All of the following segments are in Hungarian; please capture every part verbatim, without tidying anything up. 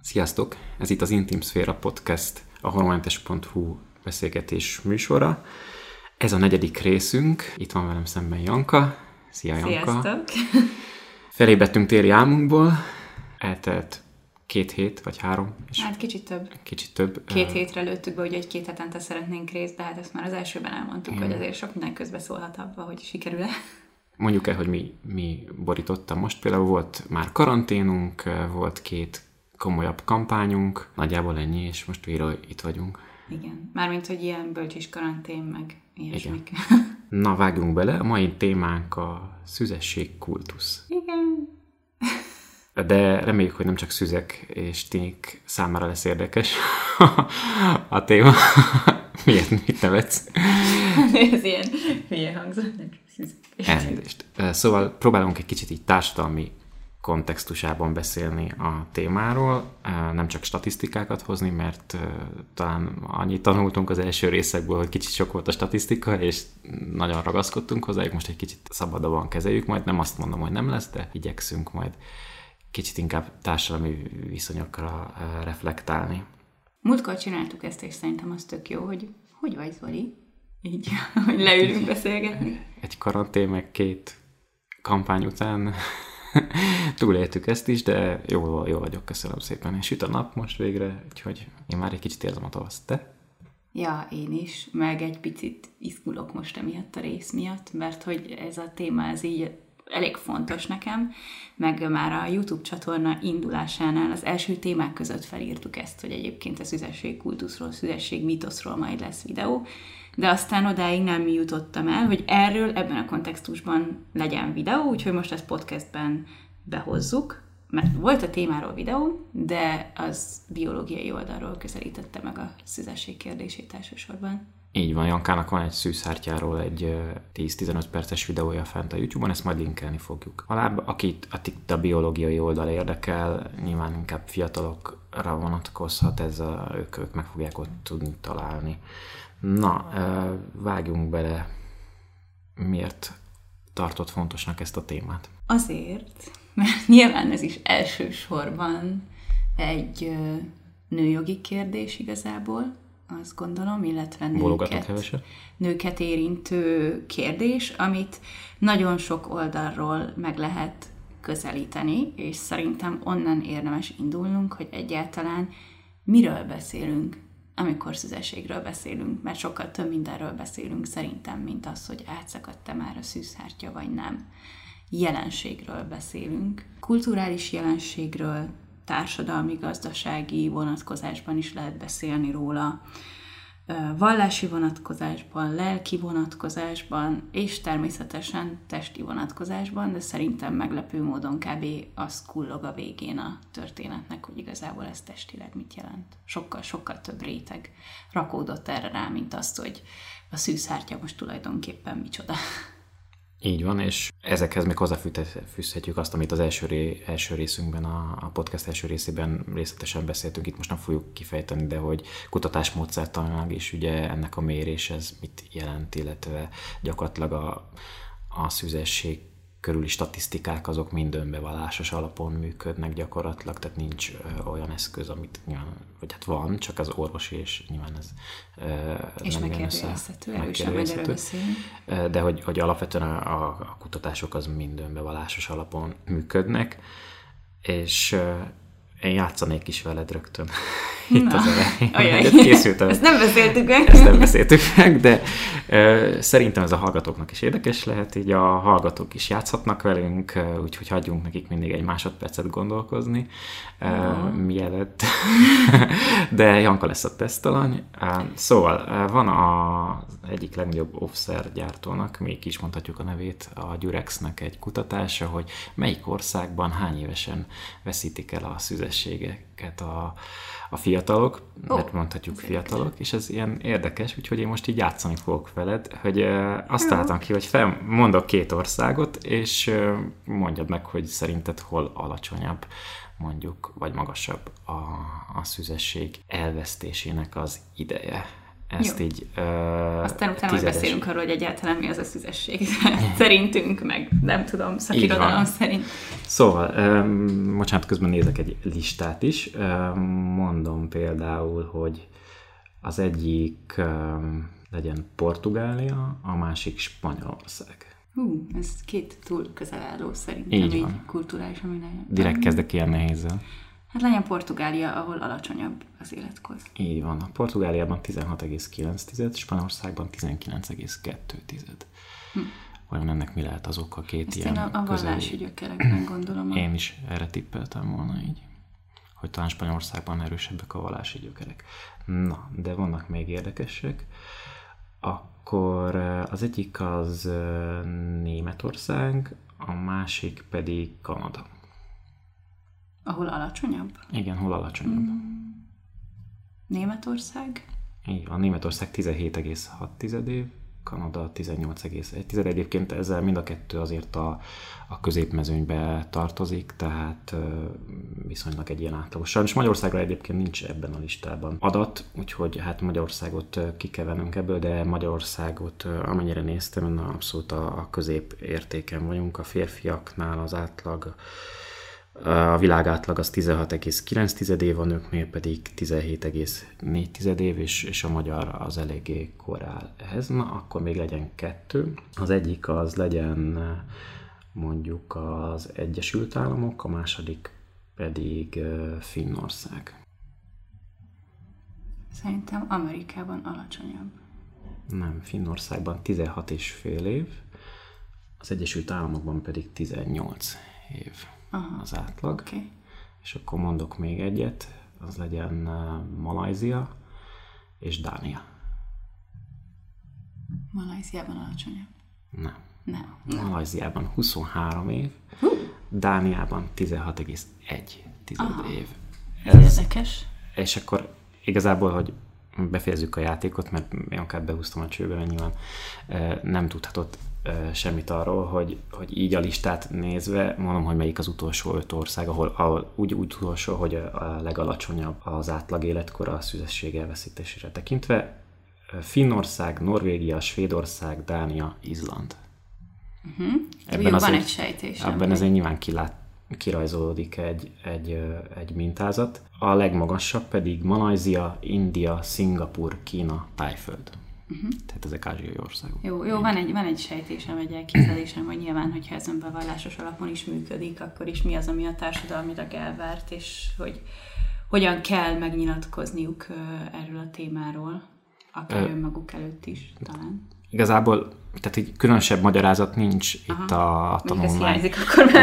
Sziasztok! Ez itt az Intim Szféra Podcast, a hormonmentes pont hu beszélgetés műsora. Ez a negyedik részünk. Itt van velem szemben Janka. Szia, Janka! Sziasztok! Felébredtünk téli álmunkból. Eltelt két hét, vagy három. És hát kicsit több. Kicsit több. Két uh, hétre lőttük be, ugye, hogy két hetente szeretnénk részt, de hát ezt már az elsőben elmondtuk, igen. Hogy azért sok minden közbe szólhat abba, hogy sikerül-e. Mondjuk el, hogy mi, mi borította most. Például volt már karanténunk, volt két komolyabb kampányunk, nagyjából ennyi, és most újra itt vagyunk. Igen, mármint, hogy ilyen bölcsis karantén, meg ilyesmik. Na, vágjunk bele, a mai témánk a szüzességkultusz. Igen. De reméljük, hogy nem csak szüzek és tinik számára lesz érdekes a téma. Miért, mit nevetsz? Ez ilyen hülye hangzott. Elnézést. Szóval próbálunk egy kicsit így társadalmi kontextusában beszélni a témáról, nem csak statisztikákat hozni, mert talán annyit tanultunk az első részekből, hogy kicsit sok volt a statisztika, és nagyon ragaszkodtunk hozzájuk, most egy kicsit szabadabban kezeljük, majd nem azt mondom, hogy nem lesz, de igyekszünk majd kicsit inkább társadalmi viszonyokra reflektálni. Múltkor csináltuk ezt, és szerintem az tök jó, hogy hogy vagy, Zoli? Így, hogy leülünk beszélgetni. Egy karantén, meg két kampány után túléltük ezt is, de jól, jól vagyok, köszönöm szépen. És süt a nap most végre, úgyhogy én már egy kicsit érzem a tavaszt. Te? Ja, én is, meg egy picit izgulok most emiatt a rész miatt, mert hogy ez a téma, ez így elég fontos nekem, meg már a YouTube csatorna indulásánál az első témák között felírtuk ezt, hogy egyébként a szüzességkultuszról, szüzesség mítoszról majd lesz videó, de aztán odáig nem jutottam el, hogy erről ebben a kontextusban legyen videó, úgyhogy most ezt podcastben behozzuk, mert volt a témáról videó, de az biológiai oldalról közelítette meg a szüzesség kérdését elsősorban. Így van, Jankának van egy szűzhártyáról egy tíz-tizenöt perces videója fent a YouTube-on, ezt majd linkelni fogjuk. Alább, akit, akit a biológiai oldal érdekel, nyilván inkább fiatalokra vonatkozhat, ez a, ők, ők meg fogják ott tudni találni. Na, vágjunk bele, miért tartott fontosnak ezt a témát? Azért, mert nyilván ez is elsősorban egy nőjogi kérdés igazából, azt gondolom, illetve nőket, nőket érintő kérdés, amit nagyon sok oldalról meg lehet közelíteni, és szerintem onnan érdemes indulnunk, hogy egyáltalán miről beszélünk, amikor szüzességről beszélünk, mert sokkal több mindenről beszélünk szerintem, mint az, hogy átszakadt-e már a szűzhártya, vagy nem. Jelenségről beszélünk, kulturális jelenségről, társadalmi, gazdasági vonatkozásban is lehet beszélni róla, vallási vonatkozásban, lelki vonatkozásban, és természetesen testi vonatkozásban, de szerintem meglepő módon kb. Az kullog a végén a történetnek, hogy igazából ez testileg mit jelent. Sokkal-sokkal több réteg rakódott erre rá, mint azt, hogy a szűzhártya most tulajdonképpen micsoda. Így van, és ezekhez még hozzáfűzhetjük azt, amit az első, ré, első részünkben, a, a podcast első részében részletesen beszéltünk, itt most nem fogjuk kifejteni, de hogy kutatásmódszertanilag is ugye ennek a mérés ez mit jelent, illetve gyakorlatilag a, a szüzesség körüli statisztikák azok mind önbevallásos alapon működnek gyakorlatilag, tehát nincs ö, olyan eszköz, amit nyilván, vagy hát van, csak az orvosi, és nyilván ez ö, és nem megkérdőjelezhető, erről sem majd erről beszélni. De hogy, hogy alapvetően a, a kutatások az mind önbevallásos alapon működnek, és ö, én játszanék is veled rögtön. Itt Na, az elején. Készültem. Ezt nem beszéltük meg. Ezt nem beszéltük meg, de uh, szerintem ez a hallgatóknak is érdekes lehet, így a hallgatók is játszhatnak velünk, uh, úgyhogy hagyjunk nekik mindig egy másodpercet gondolkozni, uh, uh-huh. mielőtt. De Janka lesz a tesztalany. Uh, szóval uh, van az egyik legnagyobb offszergyártónak, még is mondhatjuk a nevét, a Durexnek egy kutatása, hogy melyik országban hány évesen veszítik el a szüzességeket a a fiatalok, oh, mert mondhatjuk fiatalok, érdekes. És ez ilyen érdekes, úgyhogy én most így játszani fogok veled, hogy uh, azt találtam ki, hogy fel, mondok két országot, és uh, mondjad meg, hogy szerinted hol alacsonyabb, mondjuk, vagy magasabb a, a szüzesség elvesztésének az ideje. ezt Jó. így uh, aztán utána majd beszélünk arról, hogy egyáltalán mi az a szüzesség. Szerintünk, meg nem tudom, szakirodalom szerint. Szóval, um, bocsánat, közben nézek egy listát is. Um, mondom például, hogy az egyik um, legyen Portugália, a másik Spanyolország. Hú, ez két túl közel álló szerintem, így, így kulturálisan minden. Direkt kezdek ilyen nehézzel. Hát legyen Portugália, ahol alacsonyabb az életkor. Így van. A Portugáliában tizenhat egész kilenc, Spanyolországban tizenkilenc egész kettő. Hm. Vajon ennek mi lehet az oka két ezt ilyen én a, a vallási gyökerekben gondolom. Én is erre tippeltem volna így, hogy talán Spanyolországban erősebbek a vallási gyökerek. Na, de vannak még érdekesek. Akkor az egyik az Németország, a másik pedig Kanada. Ahol alacsonyabb? Igen, hol alacsonyabb. Hmm. Németország? Így van, Németország tizenhét egész hat év, Kanada tizennyolc egész egy. Egyébként ezzel mind a kettő azért a, a középmezőnybe tartozik, tehát viszonylag egy ilyen átlagos. Sajnos Magyarországra egyébként nincs ebben a listában adat, úgyhogy hát Magyarországot ki kell vennünk ebből, de Magyarországot amennyire néztem, abszolút a, a középértéken vagyunk. A férfiaknál az átlag, a világ átlag az tizenhat egész kilenc év, a nőknél pedig tizenhét egész négy év, és, és a magyar az eléggé korál ehhez. Na, akkor még legyen kettő. Az egyik az legyen mondjuk az Egyesült Államok, a második pedig Finnország. Szerintem Amerikában alacsonyabb. Nem, Finnországban tizenhat és fél év, az Egyesült Államokban pedig tizennyolc év. Aha, az átlag. Okay. És akkor mondok még egyet, az legyen Malajzia és Dánia. Malajziában alacsonyabb? Nem. Nem. Malajziában huszonhárom év, uh. Dániában tizenhat egész egy év. Ez érdekes. És akkor igazából, hogy befejezzük a játékot, mert én akár behúztam a csőbe, mert nyilván nem tudhatott semmit arról, hogy, hogy így a listát nézve, mondom, hogy melyik az utolsó öt ország, ahol, ahol úgy, úgy utolsó, hogy a legalacsonyabb az átlag életkor a szüzesség elveszítésére tekintve. Finnország, Norvégia, Svédország, Dánia, Izland. Uh-huh. Ebben Jó, azért, van egy sejtésem. Ebben azért nyilván kilát, kirajzolódik egy, egy, egy mintázat. A legmagasabb pedig Malajzia, India, Szingapur, Kína, Tájföld. Uh-huh. Tehát ezek ázsiai országok. Jó, jó van, egy, van egy sejtésem, egy elképzelésem, hogy nyilván, hogyha ez önbevallásos alapon is működik, akkor is mi az, ami a társadalmilag elvárt, és hogy hogyan kell megnyilatkozniuk erről a témáról, akár Ö, önmaguk előtt is talán. Igazából, tehát egy különösebb magyarázat nincs Aha. itt a, a tanulmány akkor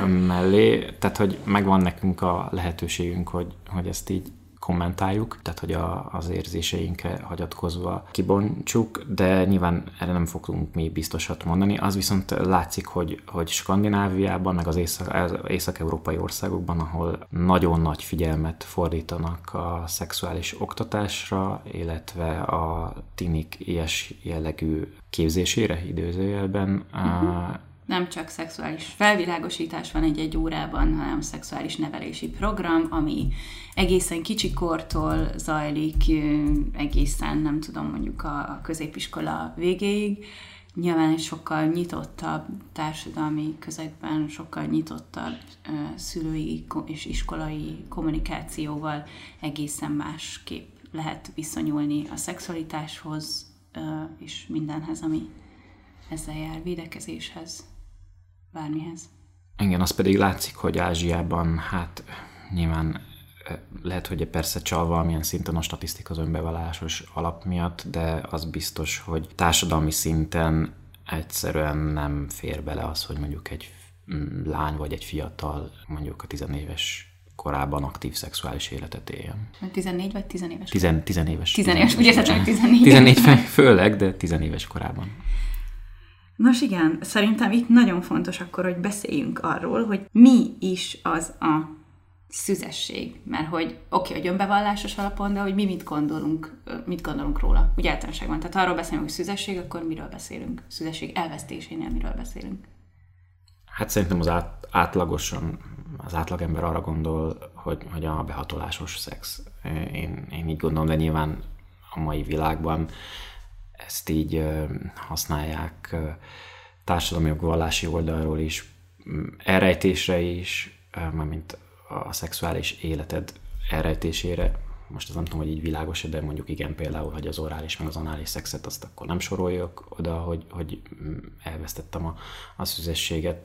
mellé, tehát hogy megvan nekünk a lehetőségünk, hogy, hogy ezt így kommentáljuk, tehát hogy a, az érzéseinkre hagyatkozva kibontsuk, de nyilván erre nem fogunk mi biztosat mondani. Az viszont látszik, hogy, hogy Skandináviában, meg az észak, észak-európai országokban, ahol nagyon nagy figyelmet fordítanak a szexuális oktatásra, illetve a tinik ilyes jellegű képzésére, időzőjelben, uh-huh. Nem csak szexuális felvilágosítás van egy-egy órában, hanem szexuális nevelési program, ami egészen kicsikortól zajlik, egészen, nem tudom, mondjuk a középiskola végéig. Nyilván egy sokkal nyitottabb társadalmi közegben, sokkal nyitottabb szülői és iskolai kommunikációval egészen másképp lehet viszonyulni a szexualitáshoz és mindenhez, ami ezzel jár, védekezéshez, bármihez. Igen, az pedig látszik, hogy Ázsiában, hát nyilván lehet, hogy persze csal valamilyen szinten a statisztika az önbevallásos alap miatt, de az biztos, hogy társadalmi szinten egyszerűen nem fér bele az, hogy mondjuk egy lány vagy egy fiatal mondjuk a tizenéves korában aktív szexuális életet éljen. tizennégy vagy tizenéves? Tizen, tizenéves. Tizenéves, úgy érted, hogy tizennégy. tizennégy főleg, de tizenéves korában. Nos igen, szerintem itt nagyon fontos akkor, hogy beszéljünk arról, hogy mi is az a szüzesség. Mert hogy oké, okay, hogy önbevallásos alapon, de hogy mi mit gondolunk, mit gondolunk róla, úgy általánosságban. Tehát arról beszélünk, hogy szüzesség, akkor miről beszélünk? Szüzesség elvesztésénél miről beszélünk? Hát szerintem az át, átlagosan, az átlagember arra gondol, hogy, hogy a behatolásos szex. Én, én így gondolom, de nyilván a mai világban ezt így használják társadalmi vallási oldalról is, elrejtésre is, mármint a szexuális életed elrejtésére. Most az nem tudom, hogy így világos, de mondjuk igen, például, hogy az orális meg az anális szexet, azt akkor nem soroljuk oda, hogy, hogy elvesztettem a, a szüzességet,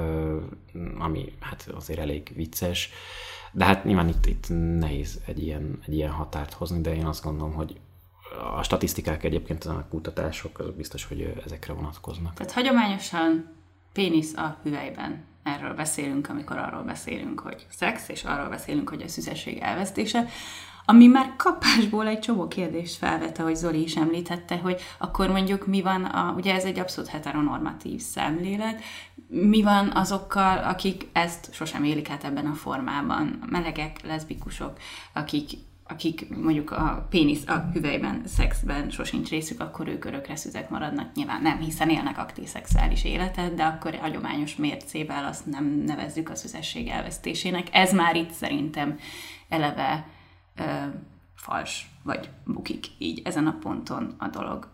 ami hát azért elég vicces. De hát nyilván itt, itt nehéz egy ilyen, egy ilyen határt hozni, de én azt gondolom, hogy a statisztikák egyébként, a kutatások, azok biztos, hogy ezekre vonatkoznak. Tehát hagyományosan pénisz a hüvelyben. Erről beszélünk, amikor arról beszélünk, hogy szex, és arról beszélünk, hogy a szüzesség elvesztése, ami már kapásból egy csomó kérdést felvet, ahogy Zoli is említette, hogy akkor mondjuk mi van, a, ugye ez egy abszolút heteronormatív szemlélet, mi van azokkal, akik ezt sosem élik át ebben a formában, melegek, leszbikusok, akik, akik mondjuk a pénisz a hüvelyben, szexben sosincs részük, akkor ők örökre szüzek maradnak. Nyilván nem, hiszen élnek aktív szexuális életet, de akkor hagyományos mércével azt nem nevezzük a szüzesség elvesztésének. Ez már itt szerintem eleve ö, fals, vagy bukik így ezen a ponton a dolog.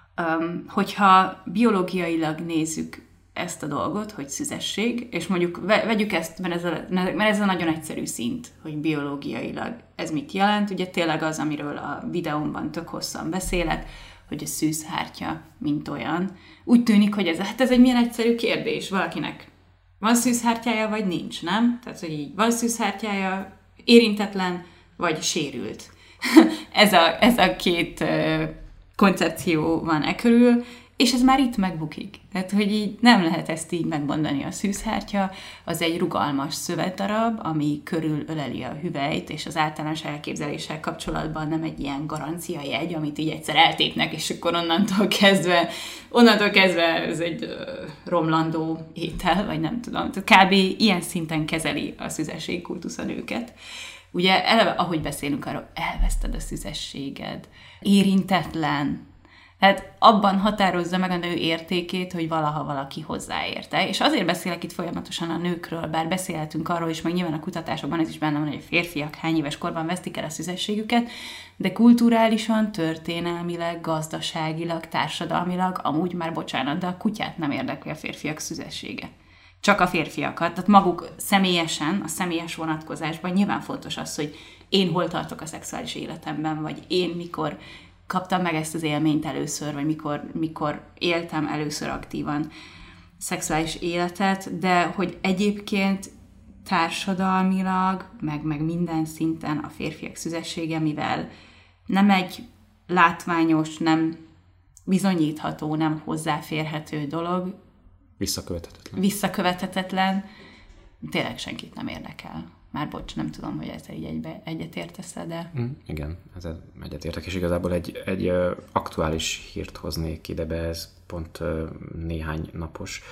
Um, hogyha biológiailag nézzük ezt a dolgot, hogy szüzesség, és mondjuk vegyük ezt, mert ez, a, mert ez a nagyon egyszerű szint, hogy biológiailag ez mit jelent. Ugye tényleg az, amiről a videómban tök hosszan beszélek, hogy a szűzhártya, mint olyan. Úgy tűnik, hogy ez, hát ez egy milyen egyszerű kérdés valakinek. Van szűzhártyája, vagy nincs, nem? Tehát, hogy így van szűzhártyája, érintetlen, vagy sérült. ez, a, ez a két uh, koncepció van e körül, és ez már itt megbukik. Tehát, hogy így nem lehet ezt így megmondani. A szűzhártya az egy rugalmas szövetdarab, ami körül öleli a hüvelyt, és az általános elképzeléssel kapcsolatban nem egy ilyen garancia jegy, amit így egyszer eltépnek, és akkor onnantól kezdve, onnantól kezdve ez egy uh, romlandó étel, vagy nem tudom. Tehát kb. Ilyen szinten kezeli a szüzesség kultusz a nőket. Ugye eleve, ahogy beszélünk arról, elveszted a szüzességed, érintetlen. Tehát abban határozza meg a nő értékét, hogy valaha valaki hozzáérte. És azért beszélek itt folyamatosan a nőkről, bár beszélhetünk arról is, meg nyilván a kutatásokban ez is benne van, hogy a férfiak hány éves korban vesztik el a szüzességüket, de kulturálisan, történelmileg, gazdaságilag, társadalmilag, amúgy már bocsánat, de a kutyát nem érdekli a férfiak szüzessége. Csak a férfiakat, tehát maguk személyesen, a személyes vonatkozásban nyilván fontos az, hogy én hol tartok a szexuális életemben, vagy én mikor kaptam meg ezt az élményt először, vagy mikor, mikor éltem először aktívan szexuális életet, de hogy egyébként társadalmilag, meg, meg minden szinten a férfiak szüzessége, mivel nem egy látványos, nem bizonyítható, nem hozzáférhető dolog, Visszakövethetetlen. Visszakövethetetlen, tényleg senkit nem érdekel. Már bocs, nem tudom, hogy ezzel így egybe, egyetértesz-e, de... Mm, igen, ezzel egyetértek, és igazából egy, egy uh, aktuális hírt hoznék ide be, ez pont uh, néhány napos.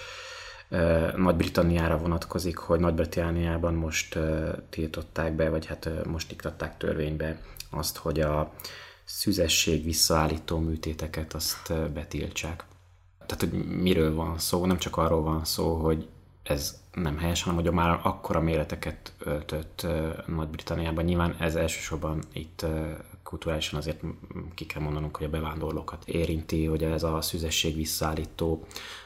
Uh, Nagy-Britanniára vonatkozik, hogy Nagy-Britanniában most uh, tiltották be, vagy hát uh, most iktatták törvénybe azt, hogy a szüzesség visszaállító műtéteket azt uh, betiltsák. Tehát, hogy miről van szó, nem csak arról van szó, hogy ez nem helyes, hanem hogy már akkora méreteket öltött Nagy-Britanniában. Nyilván ez elsősorban itt kulturálisan azért ki kell mondanunk, hogy a bevándorlókat érinti, hogy ez a szüzesség visszaállító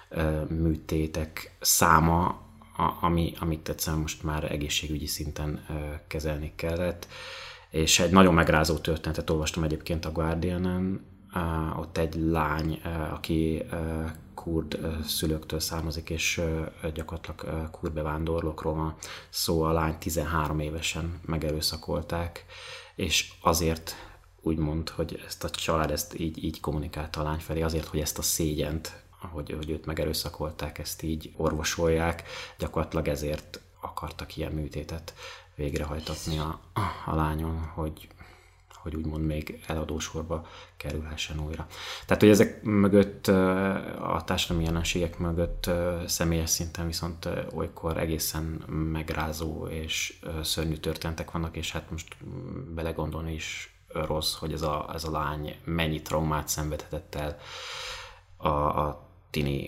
műtétek száma, ami, amit egyszerűen most már egészségügyi szinten kezelni kellett. És egy nagyon megrázó történetet olvastam egyébként a Guardianen, Uh, ott egy lány, uh, aki uh, kurd uh, szülőktől származik, és uh, gyakorlatilag uh, kurd bevándorlókról van szó. A lány tizenhárom évesen megerőszakolták, és azért úgy mond, hogy ezt a család ezt így, így kommunikálta a lány felé, azért, hogy ezt a szégyent, hogy, hogy őt megerőszakolták, ezt így orvosolják, gyakorlatilag ezért akartak ilyen műtétet végrehajtatni a, a lányon, hogy hogy úgymond még eladósorba kerülhessen újra. Tehát, hogy ezek mögött, a társadalmi jelenségek mögött személyes szinten viszont olykor egészen megrázó és szörnyű történetek vannak, és hát most belegondolni is rossz, hogy ez a, ez a lány mennyi traumát szenvedhetett el a, a tini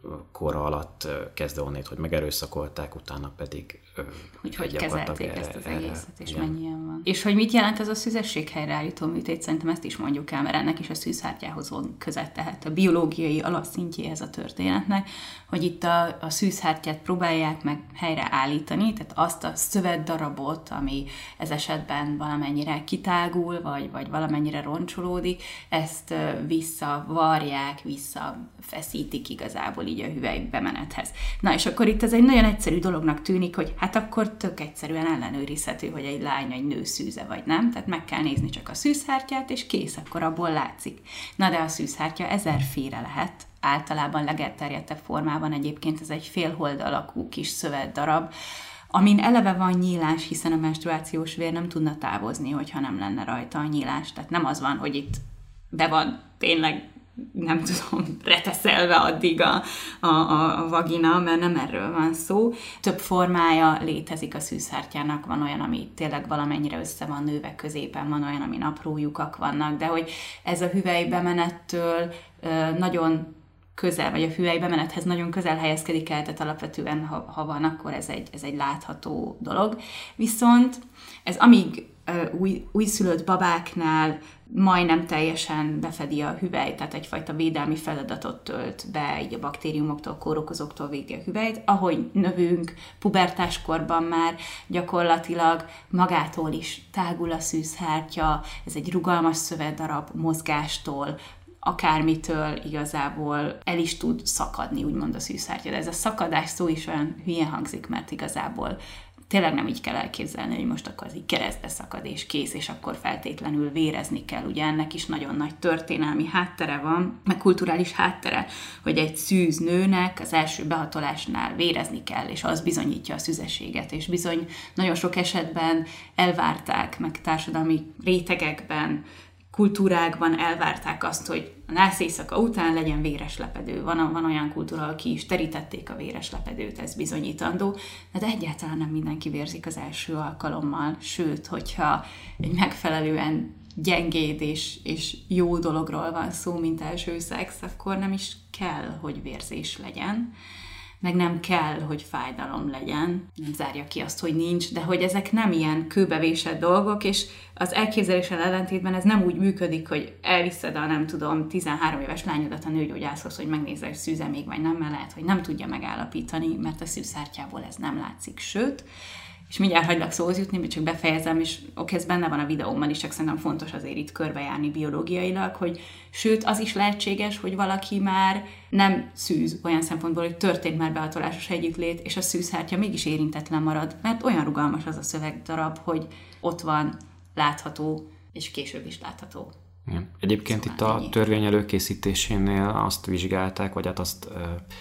kora alatt kezdve onnét, hogy megerőszakolták, utána pedig hogy hogy kezelték erre, ezt az egészet, és igen. mennyien van. És hogy mit jelent ez a szüzesség helyreállító műtét, szerintem ezt is mondjuk el, mert ennek is a szűzhártyához van köze, tehát a biológiai alapszintjéhez a történetnek, hogy itt a, a szűzhártyát próbálják meg helyreállítani, tehát azt a szövetdarabot, ami ez esetben valamennyire kitágul, vagy, vagy valamennyire roncsolódik, ezt visszavarják, visszafeszítik igazából így a hüvelybemenethez. Na és akkor itt ez egy nagyon egyszerű dolognak tűnik, hogy hát akkor tök egyszerűen ellenőrizhető, hogy egy lány, egy nő szűze vagy nem, tehát meg kell nézni csak a szűzhártyát, és kész, akkor abból látszik. Na de a szűzhártya ezerféle lehet, általában legelterjedtebb formában egyébként ez egy félhold alakú kis szövetdarab, amin eleve van nyílás, hiszen a menstruációs vér nem tudna távozni, hogyha nem lenne rajta a nyílás. Tehát nem az van, hogy itt be van tényleg, nem tudom, reteszelve addig a, a, a vagina, mert nem erről van szó. Több formája létezik a szűzhártyának, van olyan, ami tényleg valamennyire össze van nőve, középen van olyan, amin apró lyukak vannak, de hogy ez a hüvelybemenettől nagyon közel, vagy a hüvelybemenethez nagyon közel helyezkedik el, tehát alapvetően, ha, ha van, akkor ez egy, ez egy látható dolog. Viszont ez amíg új, újszülött babáknál majdnem teljesen befedi a hüvelyt, tehát egyfajta védelmi feladatot tölt be így a baktériumoktól, kórokozóktól védi a hüvelyt. Ahogy növünk, pubertáskorban már gyakorlatilag magától is tágul a szűzhártya, ez egy rugalmas szövetdarab, mozgástól, akármitől igazából el is tud szakadni, úgymond a szűzhártya. De ez a szakadás szó is olyan hülyén hangzik, mert igazából tényleg nem így kell elképzelni, hogy most akkor az így keresztbe szakad és kész, és akkor feltétlenül vérezni kell. Ugye ennek is nagyon nagy történelmi háttere van, meg kulturális háttere, hogy egy szűz nőnek az első behatolásnál vérezni kell, és az bizonyítja a szüzességet, és bizony nagyon sok esetben elvárták, meg társadalmi rétegekben, kultúrákban elvárták azt, hogy a nász éjszaka után legyen véres lepedő. Van, van olyan kultúra, aki is terítették a véres lepedőt, ez bizonyítandó, de egyáltalán nem mindenki vérzik az első alkalommal, sőt, hogyha egy megfelelően gyengéd és, és jó dologról van szó, mint első szex, akkor nem is kell, hogy vérzés legyen, meg nem kell, hogy fájdalom legyen, nem zárja ki azt, hogy nincs, de hogy ezek nem ilyen kőbevésett dolgok, és az elképzeléssel ellentétben ez nem úgy működik, hogy elviszed a, nem tudom, tizenhárom éves lányodat a nőgyógyászhoz, hogy megnézze, hogy szűze még vagy nem, mert lehet, hogy nem tudja megállapítani, mert a szűzhártyából ez nem látszik, sőt, és mindjárt hagylak szóhoz jutni, csak befejezem, és oké, ez benne van a videómban is, csak szerintem fontos azért itt körbejárni biológiailag, hogy sőt, az is lehetséges, hogy valaki már nem szűz olyan szempontból, hogy történt már behatolásos együttlét, és a szűzhártya mégis érintetlen marad, mert olyan rugalmas az a szövegdarab, hogy ott van, látható, és később is látható. Igen. Egyébként szóval itt a ennyi. Törvény előkészítésénél azt vizsgálták, vagy hát azt...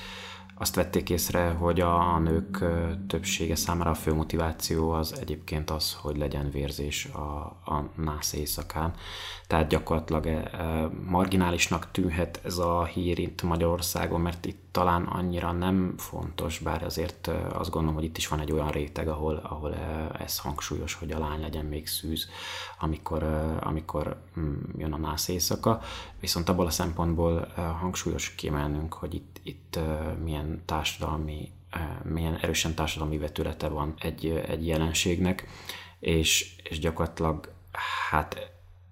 Azt vették észre, hogy a nők többsége számára a fő motiváció az egyébként az, hogy legyen vérzés a, a nász éjszakán. Tehát gyakorlatilag marginálisnak tűnhet ez a hír itt Magyarországon, mert itt talán annyira nem fontos, bár azért azt gondolom, hogy itt is van egy olyan réteg, ahol, ahol ez hangsúlyos, hogy a lány legyen még szűz, amikor, amikor jön a nász éjszaka. Viszont abból a szempontból hangsúlyos kiemelnünk, hogy itt, itt milyen társadalmi, milyen erősen társadalmi vetülete van egy, egy jelenségnek, és, és gyakorlatilag hát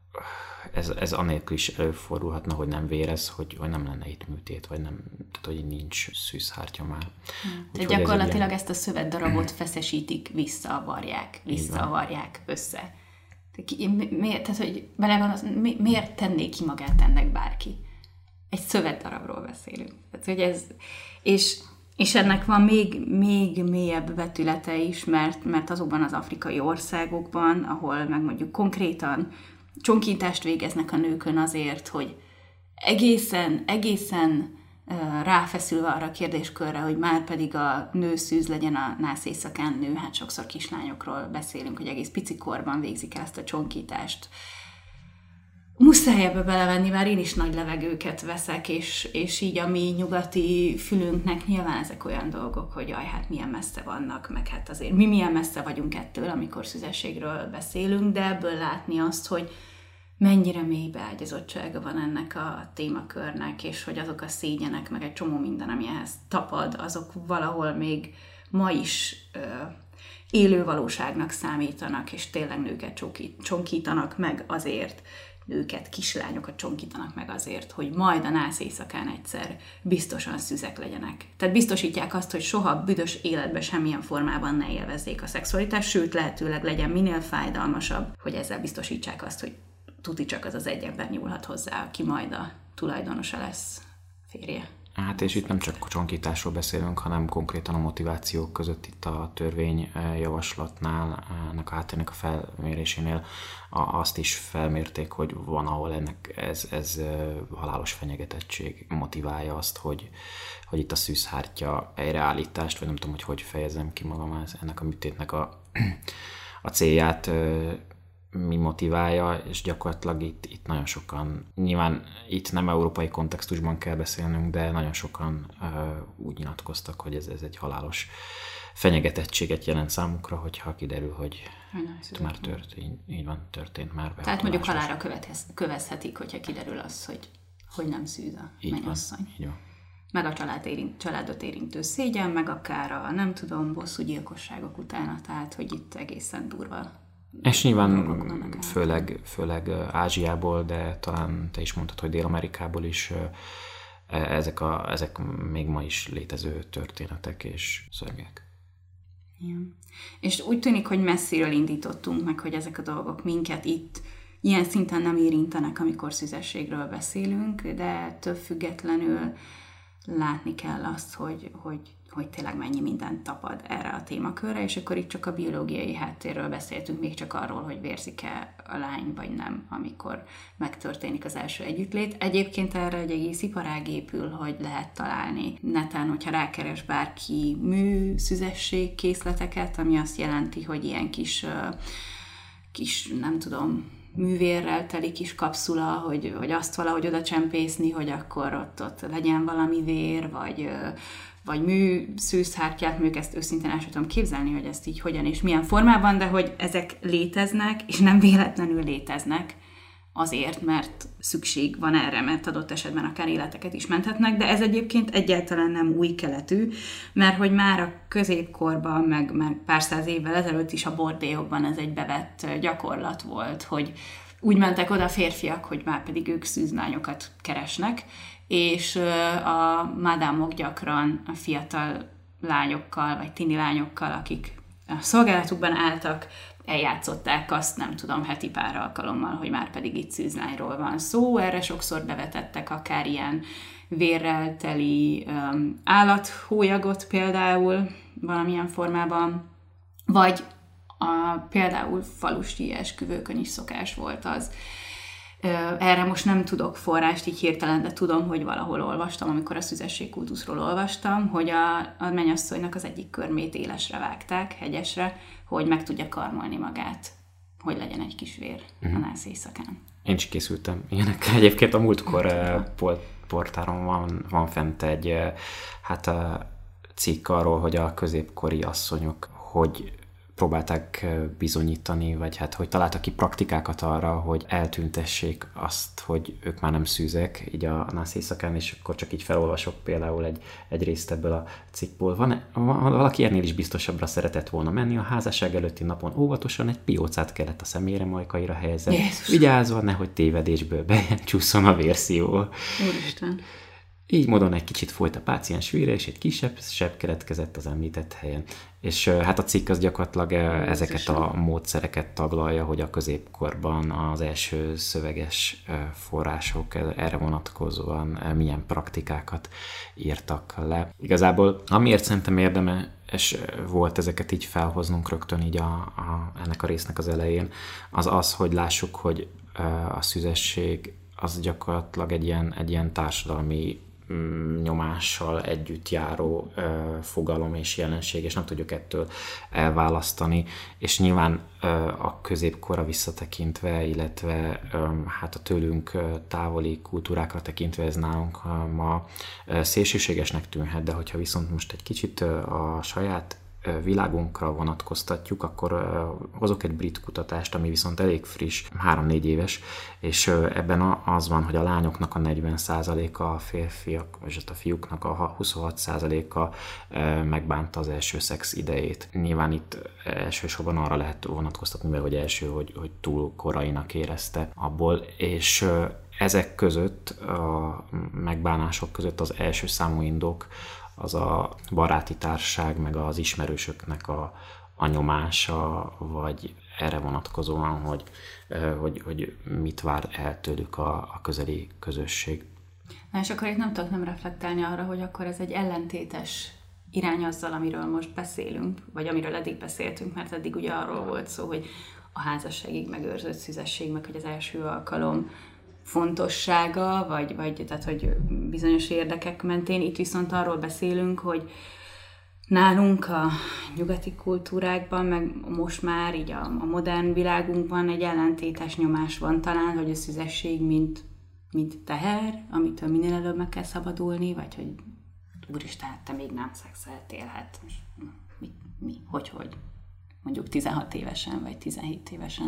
ez, ez anélkül is előfordulhatna, hogy nem vérez, hogy, hogy nem lenne itt műtét, vagy nem, tehát hogy nincs szűzhártya már. Hmm. Tehát gyakorlatilag ez ilyen... ezt a szövetdarabot feszesítik, visszavarják, visszavarják össze. Miért, tehát, hogy belegondolsz, mi, miért tenné ki magát ennek bárki? Egy szövetdarabról beszélünk. Tehát, hogy ez, és, és ennek van még, még mélyebb vetülete is, mert, mert azokban az afrikai országokban, ahol meg mondjuk konkrétan csonkítást végeznek a nőkön azért, hogy egészen, egészen ráfeszülve arra a kérdéskörre, hogy már pedig a nő szűz legyen a nász éjszakán nő, hát sokszor kislányokról beszélünk, hogy egész picikorban végzik el ezt a csonkítást. Muszáj ebbe belevenni, már én is nagy levegőket veszek, és, és így a mi nyugati fülünknek nyilván ezek olyan dolgok, hogy jaj, hát milyen messze vannak, meg hát azért mi milyen messze vagyunk ettől, amikor szüzességről beszélünk, de ebből látni azt, hogy mennyire mély beágyazottsága van ennek a témakörnek, és hogy azok a szégyenek, meg egy csomó minden, ami ehhez tapad, azok valahol még ma is ö, élő valóságnak számítanak, és tényleg nőket csonkítanak meg azért, nőket, kislányokat csonkítanak meg azért, hogy majd a nász éjszakán egyszer biztosan szüzek legyenek. Tehát biztosítják azt, hogy soha büdös életben semmilyen formában ne élvezzék a szexualitást, sőt lehetőleg legyen minél fájdalmasabb, hogy ezzel biztosítsák azt, hogy tuti csak az az egy ember nyúlhat hozzá, aki majd a tulajdonosa lesz, férje. Hát és itt nem csak csonkításról beszélünk, hanem konkrétan a motivációk között itt a törvényjavaslatnál, ennek a háttérnek a felmérésénél azt is felmérték, hogy van, ahol ennek ez, ez halálos fenyegetettség motiválja azt, hogy, hogy itt a szűzhártya helyreállítást, vagy nem tudom, hogy hogy fejezem ki magam, ez, ennek a műtétnek a, a célját mi motiválja, és gyakorlatilag itt, itt nagyon sokan, nyilván itt nem európai kontextusban kell beszélnünk, de nagyon sokan uh, úgy nyilatkoztak, hogy ez, ez egy halálos fenyegetettséget jelent számukra, hogyha kiderül, hogy itt már tört, így, így van, történt már. Tehát mondjuk halálra kövezhetik, hogyha kiderül az, hogy, hogy nem szűz a mennyasszony. Így van. Meg a család érint, családot érintő szégyen, meg akár a nem tudom, bosszúgyilkosságok utána, tehát hogy itt egészen durva. És nyilván főleg, főleg Ázsiából, de talán te is mondtad, hogy Dél-Amerikából is ezek, a, ezek még ma is létező történetek és szörnyek. Ja. És úgy tűnik, hogy messziről indítottunk meg, hogy ezek a dolgok minket itt ilyen szinten nem érintenek, amikor szüzességről beszélünk, de több függetlenül látni kell azt, hogy, hogy, hogy tényleg mennyi mindent tapad erre a témakörre, és akkor itt csak a biológiai háttérről beszéltünk, még csak arról, hogy vérzik-e a lány, vagy nem, amikor megtörténik az első együttlét. Egyébként erre egy egész iparág épül, hogy lehet találni neten, hogyha rákeres bárki műszüzesség készleteket, ami azt jelenti, hogy ilyen kis, kis nem tudom, művérrel teli kis kapszula, hogy, hogy azt valahogy oda csempészni, hogy akkor ott, ott legyen valami vér, vagy, vagy műszűzhártyát, mondjuk ezt őszintén el sem tudom képzelni, hogy ezt így hogyan és milyen formában, de hogy ezek léteznek, és nem véletlenül léteznek azért, mert szükség van erre, mert adott esetben akár életeket is menthetnek, de ez egyébként egyáltalán nem új keletű, mert hogy már a középkorban, meg, meg pár száz évvel ezelőtt is a bordélyokban ez egy bevett gyakorlat volt, hogy úgy mentek oda a férfiak, hogy már pedig ők szűznányokat keresnek, és a mádámok gyakran a fiatal lányokkal, vagy tini lányokkal, akik a szolgálatukban álltak, eljátszották azt, nem tudom, heti pár alkalommal, hogy már pedig itt szűzlányról van szó. Erre sokszor bevetettek akár ilyen vérrel teli um, állathólyagot például valamilyen formában, vagy a, például falusi esküvőkön is szokás volt az. Erre most nem tudok forrást így hirtelen, de tudom, hogy valahol olvastam, amikor a szüzességkultuszról olvastam, hogy a, a mennyasszonynak az egyik körmét élesre vágták, hegyesre, hogy meg tudja karmolni magát, hogy legyen egy kis vér uh-huh. a nász éjszakán. Én is készültem ilyenek. Egyébként a múltkor portáron van, van fent egy hát a cikk arról, hogy a középkori asszonyok hogy próbálták bizonyítani, vagy hát hogy találtak ki praktikákat arra, hogy eltüntessék azt, hogy ők már nem szűzek így a nász éjszakán, és akkor csak így felolvasok például egy, egy részt ebből a cikkból. Van, van, valaki ennél is biztosabbra szeretett volna menni, a házasság előtti napon óvatosan egy piócát kellett a szemére, majkaira helyezni, vigyázva, nehogy tévedésből becsúszson a vérszívó. Úristen! Így módon egy kicsit folyt a páciens vére, és egy kisebb sebb keletkezett az említett helyen. És hát a cikk az gyakorlatilag ezeket a módszereket taglalja, hogy a középkorban az első szöveges források erre vonatkozóan milyen praktikákat írtak le. Igazából amiért szerintem érdemes volt ezeket így felhoznunk rögtön így a, a, ennek a résznek az elején, az az, hogy lássuk, hogy a szüzesség az gyakorlatilag egy ilyen, egy ilyen társadalmi nyomással együtt járó ö, fogalom és jelenség, és nem tudjuk ettől elválasztani, és nyilván ö, a középkorra visszatekintve, illetve ö, hát a tőlünk ö, távoli kultúrákra tekintve ez nálunk ö, ma ö, szélsőségesnek tűnhet, de hogyha viszont most egy kicsit ö, a saját világunkra vonatkoztatjuk, akkor hozok egy brit kutatást, ami viszont elég friss, három-négy éves, és ebben az van, hogy a lányoknak a negyven százaléka, a férfiak, vagy a fiúknak a huszonhat százaléka megbánta az első szex idejét. Nyilván itt elsősorban arra lehet vonatkoztatni, mert hogy első, hogy, hogy túl korainak érezte abból, és ezek között, a megbánások között az első számú indok az a baráti társaság, meg az ismerősöknek a, a nyomása, vagy erre vonatkozóan, hogy, hogy, hogy mit vár el tőlük a, a közeli közösség. Na és akkor itt nem tudok nem reflektálni arra, hogy akkor ez egy ellentétes irány azzal, amiről most beszélünk, vagy amiről eddig beszéltünk, mert eddig ugye arról volt szó, hogy a házasságig megőrzött szüzesség, meg hogy az első alkalom fontossága, vagy, vagy tehát, hogy bizonyos érdekek mentén. Itt viszont arról beszélünk, hogy nálunk a nyugati kultúrákban, meg most már így a, a modern világunkban egy ellentétes nyomás van talán, hogy a szüzesség mint, mint teher, amitől minél előbb meg kell szabadulni, vagy hogy úristen, te még nem szexeltél, hát mi, mi, hogy, hogy, mondjuk tizenhat évesen, vagy tizenhét évesen.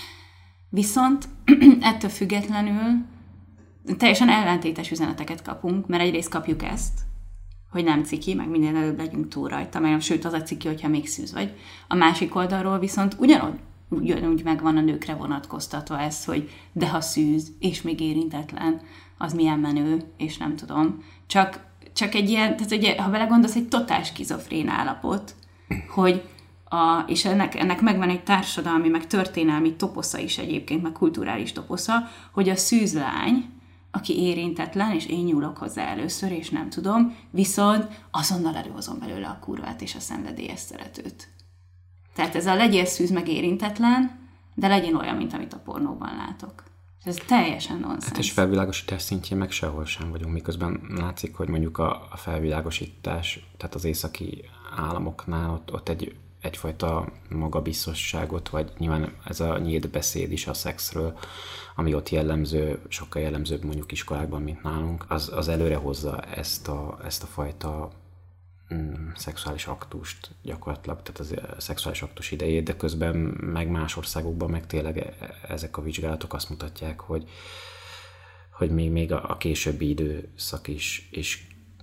Viszont ettől függetlenül teljesen ellentétes üzeneteket kapunk, mert egyrészt kapjuk ezt, hogy nem ciki, meg minden előbb legyünk túl rajta, meg sőt az a ciki, hogyha még szűz vagy. A másik oldalról viszont ugyanúgy, ugyanúgy megvan a nőkre vonatkoztatva ez, hogy de ha szűz, és még érintetlen, az milyen menő, és nem tudom. Csak, csak egy ilyen, tehát ugye, ha belegondolsz, egy totál skizofrén állapot, hogy A, és ennek, ennek megvan egy társadalmi, meg történelmi toposza is egyébként, meg kulturális toposza, hogy a szűzlány, aki érintetlen, és én nyúlok hozzá először, és nem tudom, viszont azonnal előhozom belőle a kurvát és a szenvedélyes szeretőt. Tehát ez a legyél szűz, meg érintetlen, de legyen olyan, mint amit a pornóban látok. Ez teljesen nonsens. Hát és felvilágosítás szintjén meg sehol sem vagyunk, miközben látszik, hogy mondjuk a, a felvilágosítás, tehát az északi államoknál ott, ott egy egyfajta magabiztosságot, vagy nyilván ez a nyílt beszéd is a szexről, ami ott jellemző, sokkal jellemzőbb mondjuk iskolákban, mint nálunk, az, az előre hozza ezt a, ezt a fajta mm, szexuális aktust gyakorlatilag, tehát az a szexuális aktus idejét, de közben meg más országokban meg tényleg ezek a vizsgálatok azt mutatják, hogy, hogy még, még a, a későbbi időszak is, is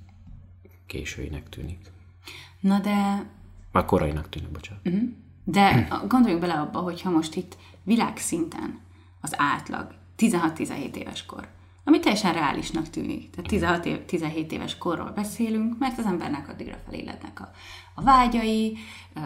későinek tűnik. Na de már korainak tűnik, bocsánat. Uh-huh. De gondoljunk bele abba, hogyha most itt világszinten az átlag tizenhat-tizenhét éves kor, ami teljesen reálisnak tűnik. Tehát tizenhat-tizenhét éves korról beszélünk, mert az embernek addigra felélednek a, a vágyai,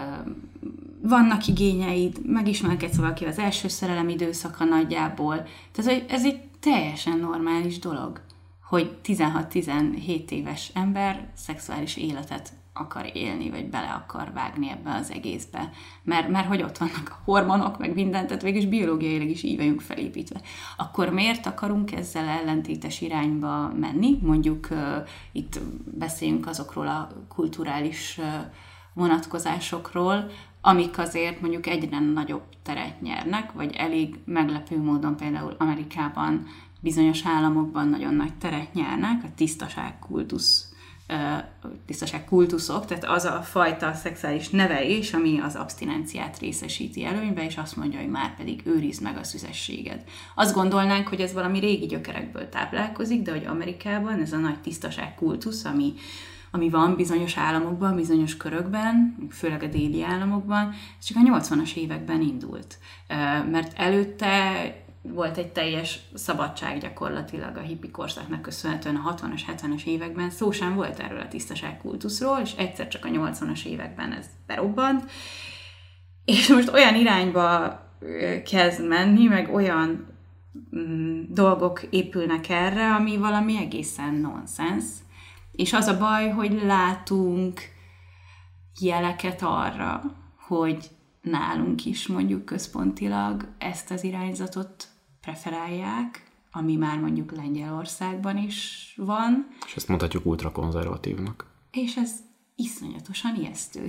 vannak igényeid, megismerkedsz valakivel az első szerelem időszaka nagyjából. Tehát ez egy teljesen normális dolog, hogy tizenhat-tizenhét éves ember szexuális életet akar élni, vagy bele akar vágni ebbe az egészbe. Mert, mert hogy ott vannak a hormonok, meg mindent, tehát végülis biológiailag is így vagyunk felépítve. Akkor miért akarunk ezzel ellentétes irányba menni? Mondjuk uh, itt beszéljünk azokról a kulturális uh, vonatkozásokról, amik azért mondjuk egyre nagyobb teret nyernek, vagy elég meglepő módon például Amerikában bizonyos államokban nagyon nagy teret nyernek, a tisztaságkultusz tisztaságkultuszok, tehát az a fajta szexuális nevelés, ami az abstinenciát részesíti előnybe, és azt mondja, hogy már pedig őrizd meg a szüzességed. Azt gondolnánk, hogy ez valami régi gyökerekből táplálkozik, de hogy Amerikában ez a nagy tisztaságkultusz, ami, ami van bizonyos államokban, bizonyos körökben, főleg a déli államokban, ez csak a nyolcvanas években indult. Mert előtte volt egy teljes szabadság gyakorlatilag a hippi korszaknak köszönhetően a hatvanas, hetvenes években. Szó sem volt erről a tisztaságkultuszról, és egyszer csak a nyolcvanas években ez berobbant. És most olyan irányba kezd menni, meg olyan mm, dolgok épülnek erre, ami valami egészen nonsens. És az a baj, hogy látunk jeleket arra, hogy nálunk is mondjuk központilag ezt az irányzatot preferálják, ami már mondjuk Lengyelországban is van. És ezt mondhatjuk ultrakonzervatívnak. És ez iszonyatosan ijesztő.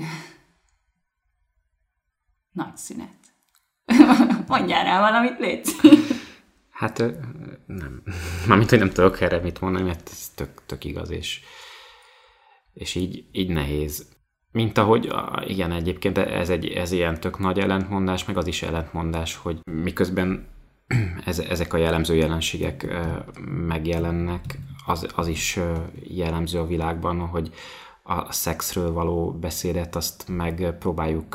Nagy szünet. Mondjál rá valamit, légy. Hát nem. Mármint, hogy nem tudok erre mit mondani, mert ez tök, tök igaz, és, és így, így nehéz Mint ahogy, igen, egyébként ez, egy, ez ilyen tök nagy ellentmondás, meg az is ellentmondás, hogy miközben ez, ezek a jellemző jelenségek megjelennek, az, az is jellemző a világban, hogy a szexről való beszédet azt megpróbáljuk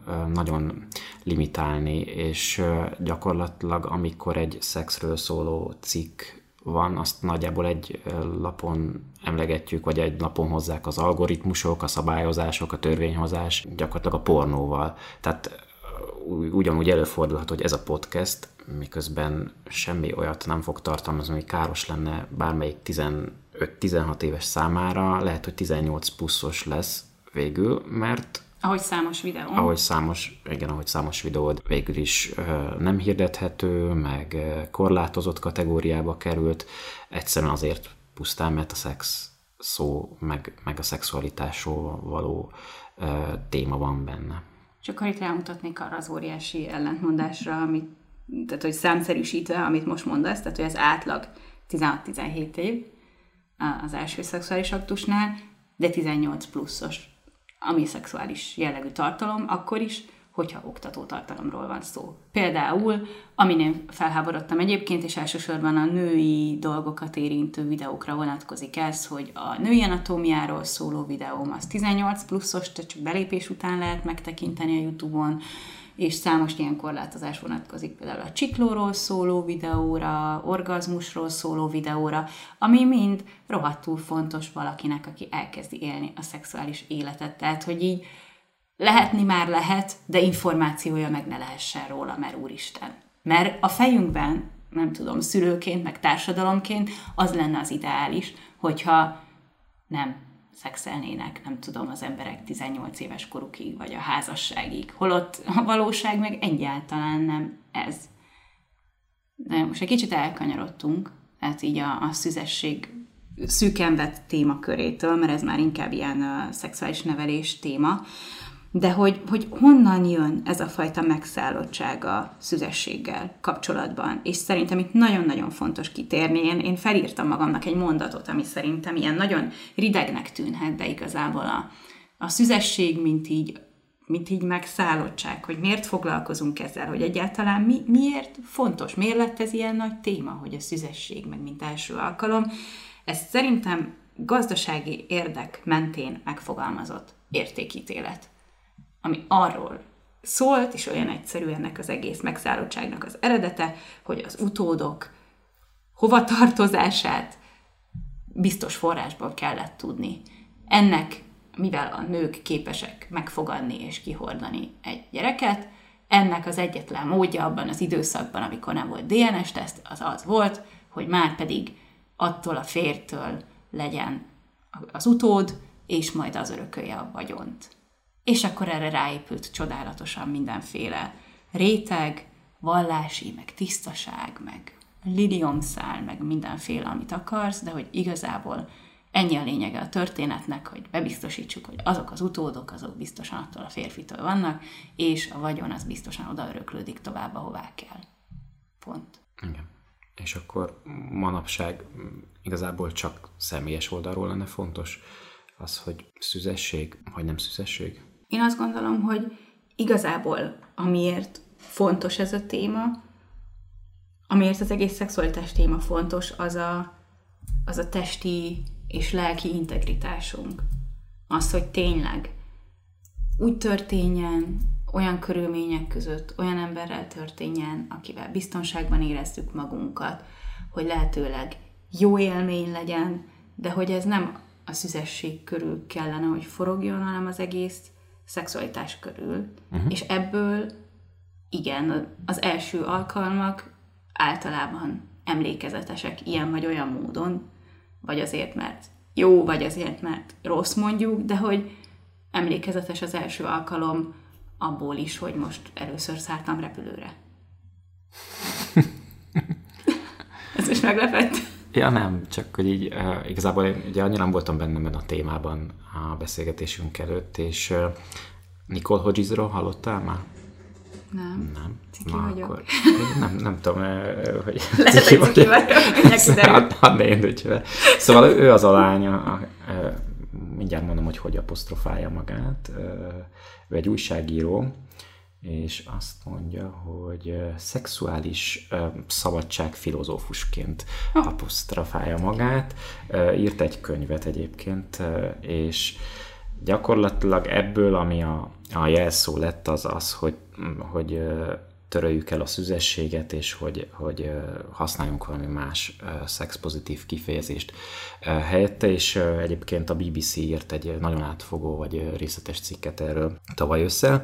nagyon limitálni, és gyakorlatilag amikor egy szexről szóló cikk van, azt nagyjából egy lapon emlegetjük, vagy egy lapon hozzák az algoritmusok, a szabályozások, a törvényhozás, gyakorlatilag a pornóval. Tehát ugyanúgy előfordulhat, hogy ez a podcast, miközben semmi olyat nem fog tartalmazni, hogy káros lenne bármelyik tizenöt-tizenhat éves számára, lehet, hogy tizennyolc pluszos lesz végül, mert ahogy számos videó. Ahogy számos, igen, ahogy számos videód végül is nem hirdethető, meg korlátozott kategóriába került, egyszerűen azért pusztán, mert a szex szó, meg, meg a szexualitásról való téma van benne. Csak akkor itt rámutatnék arra az óriási ellentmondásra, amit, tehát hogy számszerűsítve, amit most mondasz, tehát hogy az átlag tizenhat-tizenhét év az első szexuális aktusnál, de tizennyolc pluszos, ami szexuális jellegű tartalom, akkor is, hogyha oktató tartalomról van szó. Például, amin én felháborodtam egyébként, és elsősorban a női dolgokat érintő videókra vonatkozik ez, hogy a női anatómiáról szóló videóm az tizennyolc pluszos, tehát csak belépés után lehet megtekinteni a YouTube-on, és számos ilyen korlátozás vonatkozik például a csiklóról szóló videóra, orgazmusról szóló videóra, ami mind rohadtul fontos valakinek, aki elkezdi élni a szexuális életet. Tehát, hogy így lehetni már lehet, de információja meg ne lehessen róla, mert úristen. Mert a fejünkben, nem tudom, szülőként, meg társadalomként az lenne az ideális, hogyha nem szexelnének, nem tudom, az emberek tizennyolc éves korukig, vagy a házasságig. Holott a valóság meg egyáltalán nem ez. De most egy kicsit elkanyarodtunk, tehát így a, a szüzesség szűken vett témakörétől, mert ez már inkább ilyen uh, szexuális nevelés téma, de hogy, hogy honnan jön ez a fajta megszállottság a szüzességgel kapcsolatban. És szerintem itt nagyon-nagyon fontos kitérni. Én, én felírtam magamnak egy mondatot, ami szerintem ilyen nagyon ridegnek tűnhet, de igazából a, a szüzesség, mint így, mint így megszállottság, hogy miért foglalkozunk ezzel, hogy egyáltalán mi, miért fontos, miért lett ez ilyen nagy téma, hogy a szüzesség, meg mint első alkalom. Ez szerintem gazdasági érdek mentén megfogalmazott értékítélet, ami arról szólt, és olyan egyszerű ennek az egész megszállottságnak az eredete, hogy az utódok hovatartozását biztos forrásból kellett tudni. Ennek, mivel a nők képesek megfogadni és kihordani egy gyereket, ennek az egyetlen módja abban az időszakban, amikor nem volt dé en es-teszt, az az volt, hogy már pedig attól a férjtől legyen az utód, és majd az örökölje a vagyont. És akkor erre ráépült csodálatosan mindenféle réteg, vallási, meg tisztaság, meg liliomszál, meg mindenféle, amit akarsz, de hogy igazából ennyi a lényege a történetnek, hogy bebiztosítsuk, hogy azok az utódok, azok biztosan attól a férfitől vannak, és a vagyon az biztosan oda öröklődik tovább, ahová kell. Pont. Igen. És akkor manapság igazából csak személyes oldalról lenne fontos az, hogy szüzesség, vagy nem szüzesség? Én azt gondolom, hogy igazából amiért fontos ez a téma, amiért az egész szexualitás téma fontos, az a, az a testi és lelki integritásunk. Az, hogy tényleg úgy történjen, olyan körülmények között, olyan emberrel történjen, akivel biztonságban érezzük magunkat, hogy lehetőleg jó élmény legyen, de hogy ez nem a szüzesség körül kellene, hogy forogjon, hanem az egész szexualitás körül. Uh-huh. És ebből igen, az első alkalmak általában emlékezetesek ilyen vagy olyan módon, vagy azért, mert jó, vagy azért, mert rossz mondjuk, de hogy emlékezetes az első alkalom abból is, hogy most először szálltam repülőre. Ez most meglepett? Ja, nem, csak hogy így uh, igazából én ugye annyira nem voltam benne benne a témában a beszélgetésünk előtt, és uh, Nicole Hodgesról hallottál már? Nem. Nem. Ciki Na, vagyok. akkor nem, nem tudom, uh, hogy lehet, ciki vagyok. Hadd ne én döntjével. Szóval ő az a lánya, a, a, mindjárt mondom, hogy hogy apostrofálja magát, ő egy újságíró, és azt mondja, hogy szexuális szabadság filozófusként apostrofálja magát. Írt egy könyvet egyébként, és gyakorlatilag ebből, ami a, a jelszó lett, az az, hogy, hogy töröljük el a szüzességet, és hogy, hogy használjunk valami más szexpozitív kifejezést helyette, és egyébként a bé bé cé írt egy nagyon átfogó vagy részletes cikket erről tavaly ősszel,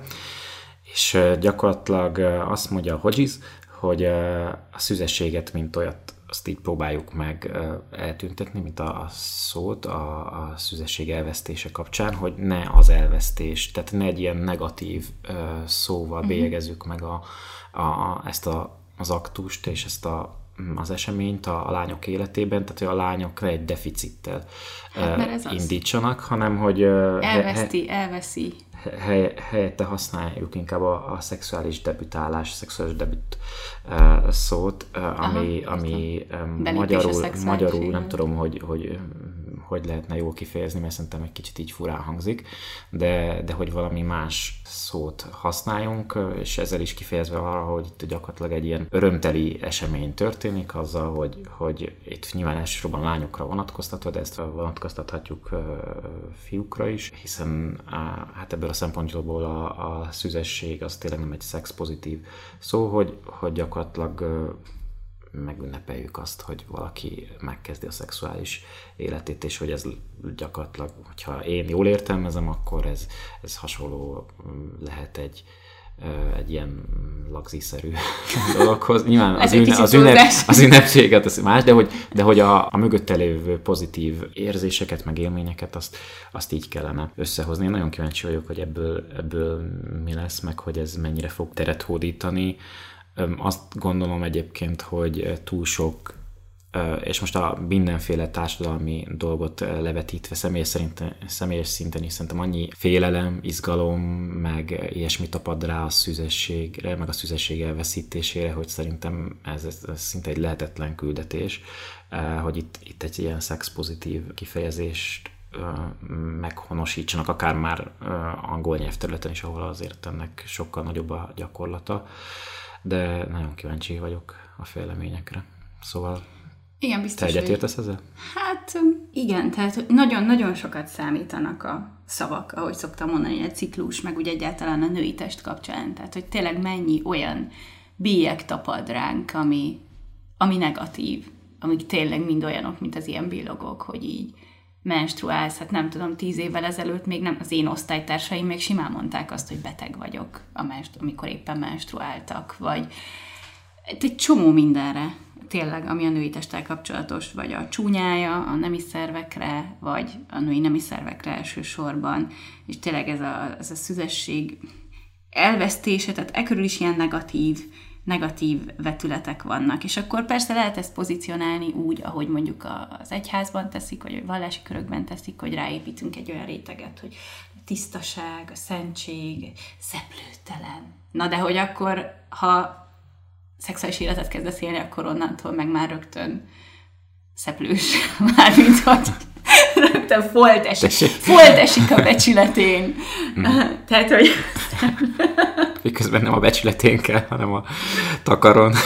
és gyakorlatilag azt mondja a Hodges, hogy a szüzességet, mint olyat, azt így próbáljuk meg eltüntetni, mint a szót a, a szüzesség elvesztése kapcsán, hogy ne az elvesztés, tehát ne egy ilyen negatív szóval bélyegezzük meg a, a, ezt a, az aktust és ezt a, az eseményt a, a lányok életében, tehát hogy a lányok ne egy deficittel hát, indítsanak, hanem hogy elveszti, he, elveszi. Hely, helyette használjuk inkább a, a szexuális debütálás, a szexuális debüt uh, szót, uh, ami, Aha, ami um, magyarul, magyarul nem tudom, hogy, hogy hogy lehetne jól kifejezni, mert szerintem egy kicsit így furán hangzik, de, de hogy valami más szót használjunk, és ezzel is kifejezve arra, hogy itt gyakorlatilag egy ilyen örömteli esemény történik azzal, hogy, hogy itt nyilván elsősorban lányokra vonatkoztatva, de ezt vonatkoztathatjuk uh, fiúkra is, hiszen uh, hát ebből a szempontból a, a szüzesség az tényleg nem egy szexpozitív szó, hogy, hogy gyakorlatilag uh, megünnepeljük azt, hogy valaki megkezdi a szexuális életét, és hogy ez gyakorlatilag, hogyha én jól értelmezem, akkor ez, ez hasonló lehet egy, egy ilyen lagziszerű dologhoz. Nyilván az, ünne, az, ünnep, az ünnepséget az más, de hogy, de hogy a, a mögötte lévő pozitív érzéseket, meg élményeket, azt, azt így kellene összehozni. Én nagyon kíváncsi vagyok, hogy ebből, ebből mi lesz, meg hogy ez mennyire fog teret hódítani. Azt gondolom egyébként, hogy túl sok, és most a mindenféle társadalmi dolgot levetítve személyes, szerint, személyes szinten is szerintem annyi félelem, izgalom, meg ilyesmi tapad rá a szüzességre, meg a szüzesség elveszítésére, hogy szerintem ez, ez, ez szinte egy lehetetlen küldetés, hogy itt, itt egy ilyen szexpozitív kifejezést meghonosítsanak, akár már angol nyelvterületen is, ahol azért ennek sokkal nagyobb a gyakorlata. De nagyon kíváncsi vagyok a fejleményekre. Szóval igen, biztos, te egyetértesz ezzel? Hát igen, tehát nagyon-nagyon sokat számítanak a szavak, ahogy szoktam mondani, egy ciklus, meg úgy egyáltalán a női test kapcsán. Tehát, hogy tényleg mennyi olyan bélyeg tapad ránk, ami, ami negatív, amik tényleg mind olyanok, mint az ilyen billogok, hogy így menstruálsz, hát nem tudom, tíz évvel ezelőtt még nem, az én osztálytársaim még simán mondták azt, hogy beteg vagyok, amikor éppen menstruáltak, vagy egy csomó mindenre, tényleg, ami a női testtel kapcsolatos, vagy a csúnyája a nemi szervekre, vagy a női nemi szervekre elsősorban, és tényleg ez a, ez a szüzesség elvesztése, tehát e körül is ilyen negatív, negatív vetületek vannak. És akkor persze lehet ezt pozícionálni úgy, ahogy mondjuk az egyházban teszik, vagy a vallási körökben teszik, hogy ráépítünk egy olyan réteget, hogy a tisztaság, a szentség, szeplőtelen. Na de hogy akkor, ha szexuális életet kezdesz élni, akkor onnantól meg már rögtön szeplős. Mármint, hogy rögtön folt esik, folt esik a becsületén. Mm. Tehát, hogy... Miközben nem a becsületén kell, hanem a takaron.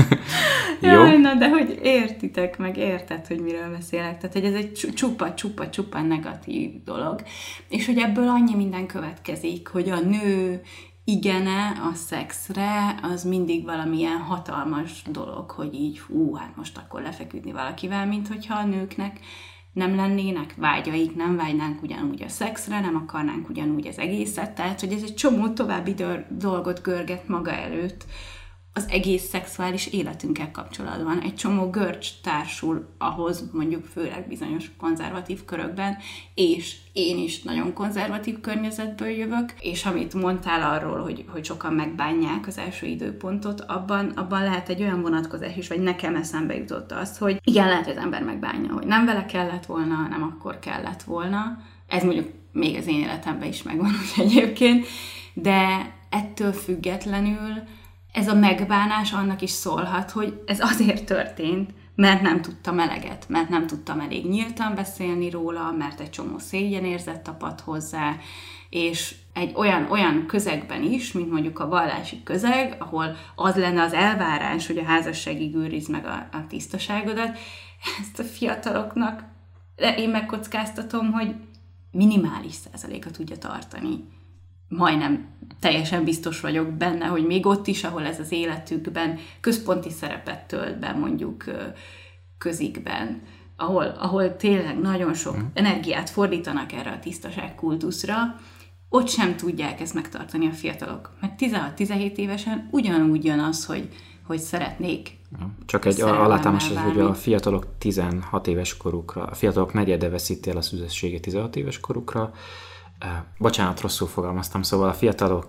Jó? Jaj, na, de hogy értitek, meg érted, hogy miről beszélek. Tehát, hogy ez egy csupa, csupa, csupa negatív dolog. És hogy ebből annyi minden következik, hogy a nő igene a szexre, az mindig valamilyen hatalmas dolog, hogy így, hú, hát most akkor lefeküdni valakivel, mint hogyha a nőknek nem lennének vágyaik, nem vágynánk ugyanúgy a szexre, nem akarnánk ugyanúgy az egészet, tehát, hogy ez egy csomó további dolgot görget maga előtt az egész szexuális életünkkel kapcsolatban. Egy csomó görcs társul ahhoz, mondjuk főleg bizonyos konzervatív körökben, és én is nagyon konzervatív környezetből jövök, és amit mondtál arról, hogy, hogy sokan megbánják az első időpontot, abban, abban lehet egy olyan vonatkozás is, vagy nekem eszembe jutott az, hogy igen, lehet, hogy az ember megbánja, hogy nem vele kellett volna, nem akkor kellett volna. Ez mondjuk még az én életemben is megvan úgy egyébként, de ettől függetlenül ez a megbánás annak is szólhat, hogy ez azért történt, mert nem tudtam eleget, mert nem tudtam elég nyíltan beszélni róla, mert egy csomó szégyenérzet tapadt hozzá, és egy olyan, olyan közegben is, mint mondjuk a vallási közeg, ahol az lenne az elvárás, hogy a házasságig őrizd meg a, a tisztaságodat, ezt a fiataloknak én megkockáztatom, hogy minimális százaléka tudja tartani. Majdnem teljesen biztos vagyok benne, hogy még ott is, ahol ez az életükben központi szerepet tölt be, mondjuk közikben, ahol, ahol tényleg nagyon sok energiát fordítanak erre a tisztaságkultuszra, ott sem tudják ezt megtartani a fiatalok. Mert tizenhat-tizenhét évesen ugyanúgy jön az, hogy, hogy szeretnék. Csak egy alátámás, hogy a fiatalok tizenhat éves korukra, a fiatalok negyede veszíti el a szüzességét tizenhat éves korukra. Bocsánat, rosszul fogalmaztam, szóval a fiatalok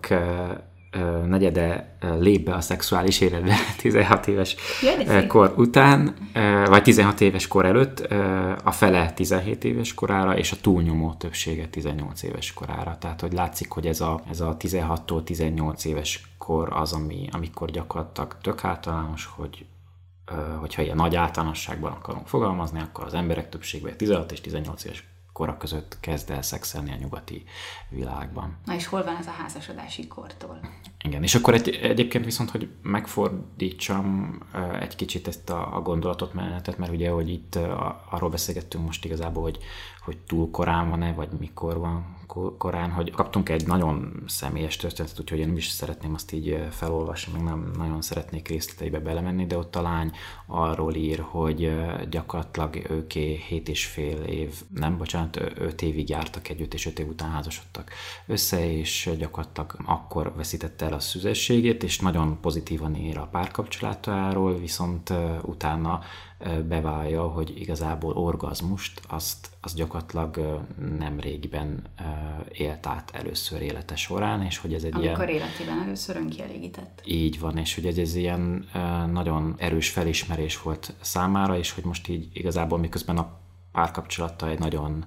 negyede lép be a szexuális életbe tizenhat éves kor után, vagy tizenhat éves kor előtt, a fele tizenhét éves korára, és a túlnyomó többsége tizennyolc éves korára. Tehát, hogy látszik, hogy ez a, ez a tizenhattól tizennyolc éves kor az, ami, amikor gyakorlatilag tök általános, hogy hogyha ilyen nagy általánosságban akarunk fogalmazni, akkor az emberek többségben tizenhat és tizennyolc éves kora között kezd el szexelni a nyugati világban. Na és hol van ez a házasodási kortól? Igen, és akkor egy, egyébként viszont, hogy megfordítsam egy kicsit ezt a, a gondolatot, menetet, mert ugye, hogy itt a, arról beszélgettünk most igazából, hogy, hogy túl korán van-e, vagy mikor van korán, hogy kaptunk egy nagyon személyes történetet, úgyhogy én nem is szeretném azt így felolvasni, meg nem nagyon szeretnék részleteibe belemenni, de ott a lány arról ír, hogy gyakorlatilag őké hét és fél év, nem, bocsánat, öt évig jártak együtt, és öt év után házasodtak össze, és gyakorlatilag akkor veszítette el a szüzességét, és nagyon pozitívan ír a párkapcsolatáról, viszont utána bevallja, hogy igazából orgazmust azt, azt gyakorlatilag nem régiben élt át először élete során, és hogy ez egy Amikor ilyen... életében először önkielégített. Így van, és hogy ez, ez ilyen nagyon erős felismerés volt számára, és hogy most így igazából miközben a párkapcsolata egy nagyon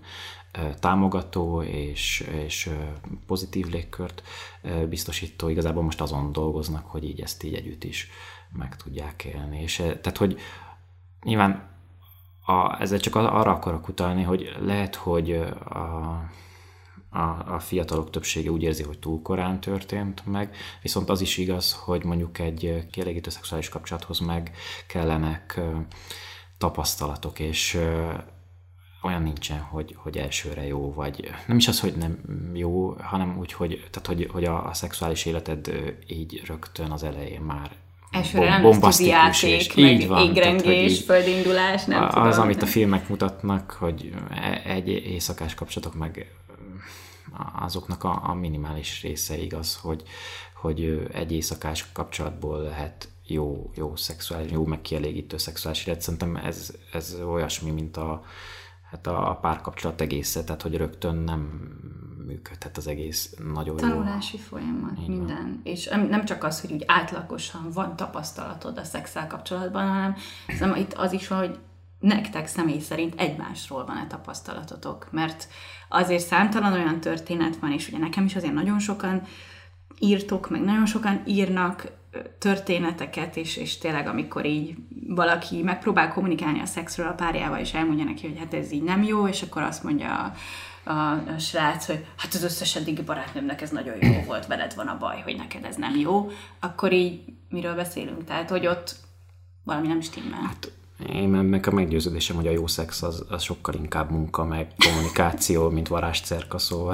támogató és, és pozitív légkört biztosító, igazából most azon dolgoznak, hogy így ezt így együtt is meg tudják élni. És tehát, hogy nyilván a, ezzel csak arra akarok utalni, hogy lehet, hogy a, a, a fiatalok többsége úgy érzi, hogy túl korán történt meg, viszont az is igaz, hogy mondjuk egy kielégítő szexuális kapcsolathoz meg kellenek tapasztalatok, és olyan nincsen, hogy, hogy elsőre jó, vagy nem is az, hogy nem jó, hanem úgy, hogy, tehát, hogy, hogy a, a szexuális életed így rögtön az elején már elsőre nem lesz tuzi játék, meg égrengés, földindulás, nem az, tudom. Az, amit a filmek mutatnak, hogy egy éjszakás kapcsolatok, meg azoknak a, a minimális része igaz, hogy, hogy egy éjszakás kapcsolatból lehet jó, jó szexuális, jó megkielégítő szexuális élet. Szerintem ez, ez olyasmi, mint a, hát a párkapcsolat egésze, tehát hogy rögtön nem működhet az egész nagyon jó. Tanulási folyamat, így minden. Van. És nem csak az, hogy úgy átlagosan van tapasztalatod a szexszel kapcsolatban, hanem szóval itt az is, hogy nektek személy szerint egymásról van-e tapasztalatotok, mert azért számtalan olyan történet van, és ugye nekem is azért nagyon sokan írtok, meg nagyon sokan írnak történeteket, és, és tényleg amikor így valaki megpróbál kommunikálni a szexről a párjával, és elmondja neki, hogy hát ez így nem jó, és akkor azt mondja a, a, a srác, hogy hát az összes eddigi barátnőmnek ez nagyon jó volt, veled van a baj, hogy neked ez nem jó, akkor így miről beszélünk? Tehát, hogy ott valami nem stimmel. Hát én meg a meggyőződésem, hogy a jó szex az, az sokkal inkább munka, meg kommunikáció, mint varázscerka, szóval.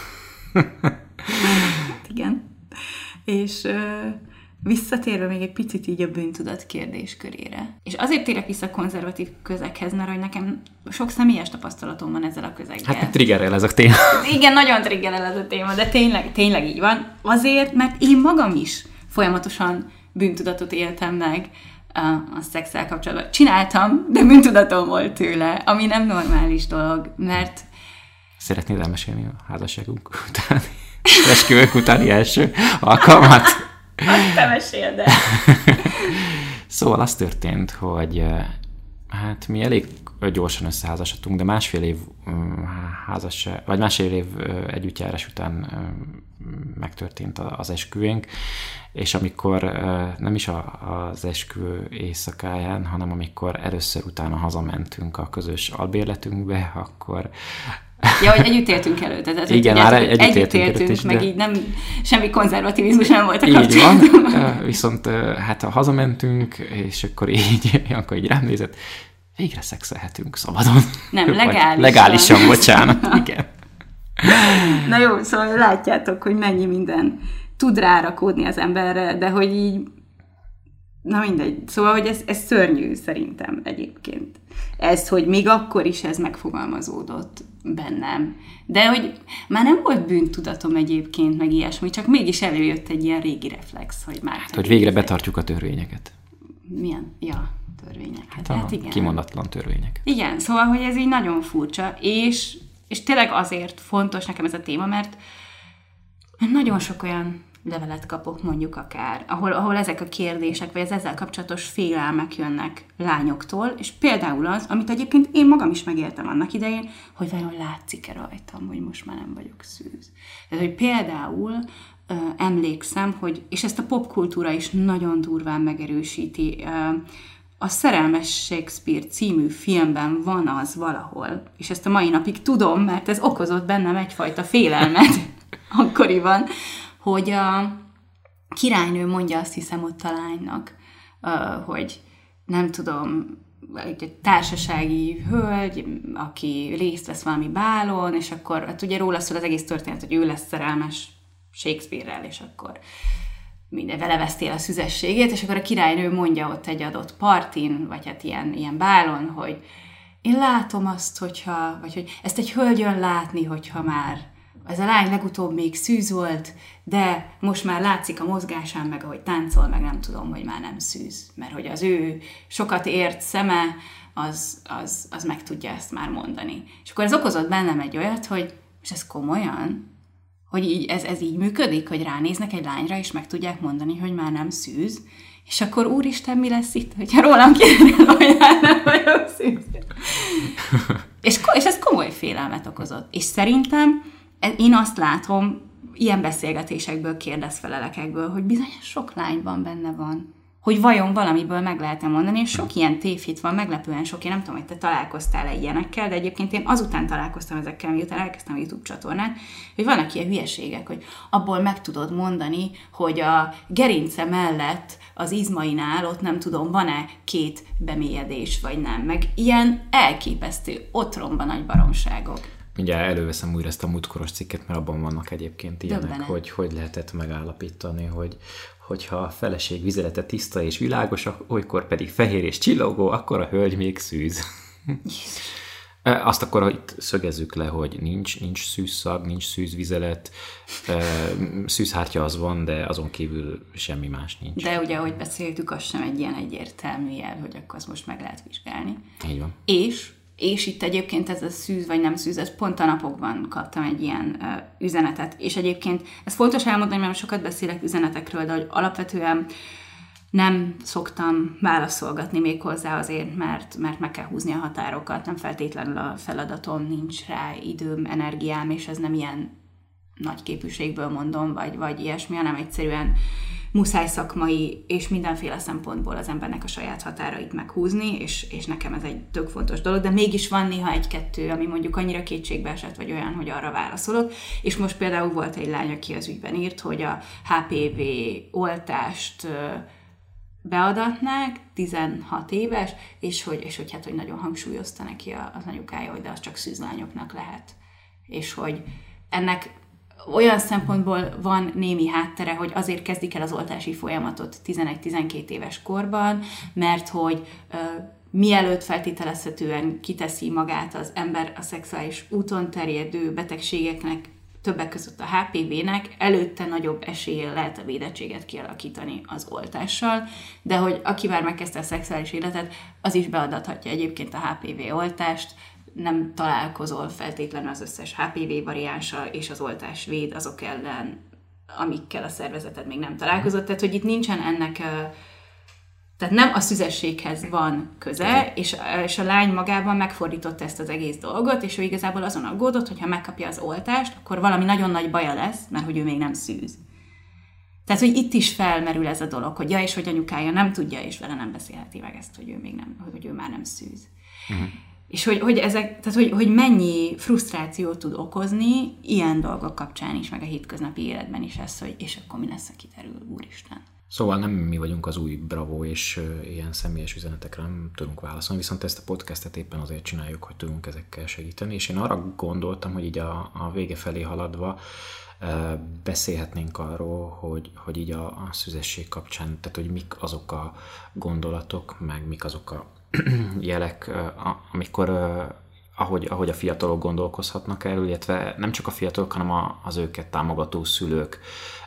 Hát igen. És ö, visszatérve még egy picit így a bűntudat kérdés körére. És azért térek vissza a konzervatív közeghez, mert hogy nekem sok személyes tapasztalatom van ezzel a közeggel. Hát triggerel ez a téma. Igen, nagyon triggerel ez a téma, de tényleg, tényleg így van. Azért, mert én magam is folyamatosan bűntudatot éltem meg a, a szexszel kapcsolatban. Csináltam, de bűntudatom volt tőle, ami nem normális dolog, mert... Szeretnéd elmesélni a házasságunk utáni, esküvők utáni első alkalmat? Azt te meséld el. Szóval az történt, hogy Hát mi elég gyorsan összeházasodtunk, de másfél év házasság, vagy másfél év együttjárás után megtörtént az esküvénk, és amikor nem is az esküvő éjszakáján, hanem amikor először utána hazamentünk a közös albérletünkbe, akkor... Ja, hogy együtt éltünk előtte. Tehát, igen, már együtt, együtt éltünk, éltünk is, meg de... így nem, semmi konzervativizmus nem volt a így van, viszont hát ha hazamentünk, és akkor így, akkor így rám nézett, végre szexelhetünk szabadon. Nem, legálisan. Legálisan, bocsánat, igen. Na jó, szóval látjátok, hogy mennyi minden tud rárakódni az emberre, de hogy így, na mindegy. Szóval, hogy ez, ez szörnyű szerintem egyébként. Ez, hogy még akkor is ez megfogalmazódott bennem. De hogy már nem volt bűntudatom egyébként, meg ilyesmi, csak mégis előjött egy ilyen régi reflex, hogy már... Hát, hogy végre betartjuk a törvényeket. Milyen? Ja, törvényeket. Hát a hát igen. Kimondatlan törvényeket. Igen, szóval, hogy ez így nagyon furcsa, és, és tényleg azért fontos nekem ez a téma, mert nagyon sok olyan levelet kapok mondjuk akár, ahol, ahol ezek a kérdések, vagy az ezzel kapcsolatos félelmek jönnek lányoktól, és például az, amit egyébként én magam is megéltem annak idején, hogy vajon látszik-e rajtam, hogy most már nem vagyok szűz. Tehát, hogy például ö, emlékszem, hogy, és ezt a popkultúra is nagyon durván megerősíti, ö, a Szerelmes Shakespeare című filmben van az valahol, és ezt a mai napig tudom, mert ez okozott bennem egyfajta félelmet akkoriban, hogy a királynő mondja azt hiszem ott a lánynak, hogy nem tudom, egy társasági hölgy, aki részt vesz valami bálon, és akkor hát ugye róla szól az egész történet, hogy ő lesz szerelmes Shakespeare-rel, és akkor minden vele vesztél a szüzességét, és akkor a királynő mondja ott egy adott partin, vagy hát ilyen, ilyen bálon, hogy én látom azt, hogyha, vagy hogy ezt egy hölgyön látni, hogyha már ez a lány legutóbb még szűz volt, de most már látszik a mozgásán, meg ahogy táncol, meg nem tudom, hogy már nem szűz. Mert hogy az ő sokat ért szeme, az, az, az meg tudja ezt már mondani. És akkor ez okozott bennem egy olyat, hogy és ez komolyan? Hogy így, ez, ez így működik, hogy ránéznek egy lányra, és meg tudják mondani, hogy már nem szűz, és akkor úristen, mi lesz itt, hogyha rólam kiderül, hogy már nem vagyok szűz. és, és ez komoly félelmet okozott. És szerintem én azt látom, ilyen beszélgetésekből, kérdezfelelekekből, hogy bizony sok lányban benne van. Hogy vajon valamiből meg lehet-e mondani, és sok ilyen tévhit van, meglepően sok. Én nem tudom, hogy te találkoztál-e ilyenekkel, de egyébként én azután találkoztam ezekkel, miután elkezdtem a YouTube csatornát, hogy vannak ilyen hülyeségek, hogy abból meg tudod mondani, hogy a gerince mellett az izmainál ott nem tudom, van-e két bemélyedés, vagy nem. Meg ilyen elképesztő, otromba nagy baromságok. Mindjárt előveszem újra ezt a múltkoros cikket, mert abban vannak egyébként ilyenek, hogy hogy lehetett megállapítani, hogy hogyha a feleség vizelete tiszta és világos, olykor pedig fehér és csillogó, akkor a hölgy még szűz. Azt akkor, hogy szögezzük le, hogy nincs, nincs szűzszag, nincs szűzvizelet, szűzhártya az van, de azon kívül semmi más nincs. De ugye, ahogy beszéltük, az sem egy ilyen egyértelmű jel, hogy akkor azt most meg lehet vizsgálni. Így van. És És itt egyébként ez a szűz vagy nem szűz, ez pont a napokban kaptam egy ilyen uh, üzenetet. És egyébként ez fontos elmondani, mert sokat beszélek üzenetekről, de hogy alapvetően nem szoktam válaszolgatni még hozzá azért, mert, mert meg kell húzni a határokat, nem feltétlenül a feladatom, nincs rá időm, energiám, és ez nem ilyen nagy képűségből mondom, vagy, vagy ilyesmi, hanem egyszerűen muszáj szakmai és mindenféle szempontból az embernek a saját határait meghúzni, és, és nekem ez egy tök fontos dolog, de mégis van néha egy-kettő, ami mondjuk annyira kétségbe esett, vagy olyan, hogy arra válaszolok. És most például volt egy lány, aki az ügyben írt, hogy a há pé vé oltást beadatnák, tizenhat éves, és hogy, és hogy, hát, hogy nagyon hangsúlyozta neki az anyukája, hogy de az csak szűzlányoknak lehet. És hogy ennek olyan szempontból van némi háttere, hogy azért kezdik el az oltási folyamatot tizenegy-tizenkét éves korban, mert hogy uh, mielőtt feltételezhetően kiteszi magát az ember a szexuális úton terjedő betegségeknek, többek között a há pé vének, előtte nagyobb eséllyel lehet a védettséget kialakítani az oltással, de hogy aki már megkezdte a szexuális életet, az is beadathatja egyébként a há pé vé oltást, nem találkozol feltétlenül az összes há pé vé variánssal, és az oltás véd azok ellen, amikkel a szervezeted még nem találkozott. Tehát, hogy itt nincsen ennek Tehát nem a szüzességhez van köze, és, és a lány magában megfordította ezt az egész dolgot, és ő igazából azon aggódott, hogy ha megkapja az oltást, akkor valami nagyon nagy baja lesz, mert hogy ő még nem szűz. Tehát, hogy itt is felmerül ez a dolog, hogy ja, és hogy anyukája nem tudja, és vele nem beszélheti meg ezt, hogy ő még nem, hogy ő már nem szűz. Uh-huh. És hogy, hogy, ezek, tehát hogy, hogy mennyi frusztrációt tud okozni ilyen dolgok kapcsán is, meg a hétköznapi életben is ez, hogy és akkor mi lesz, ha kiderül, úristen. Szóval nem mi vagyunk az új Bravo, és uh, ilyen személyes üzenetekre nem tudunk válaszolni, viszont ezt a podcastet éppen azért csináljuk, hogy tudunk ezekkel segíteni, és én arra gondoltam, hogy így a, a vége felé haladva uh, beszélhetnénk arról, hogy, hogy így a, a szüzesség kapcsán, tehát hogy mik azok a gondolatok, meg mik azok a jelek, uh, amikor uh, ahogy, ahogy a fiatalok gondolkozhatnak erről, illetve nem csak a fiatalok, hanem a, az őket támogató szülők,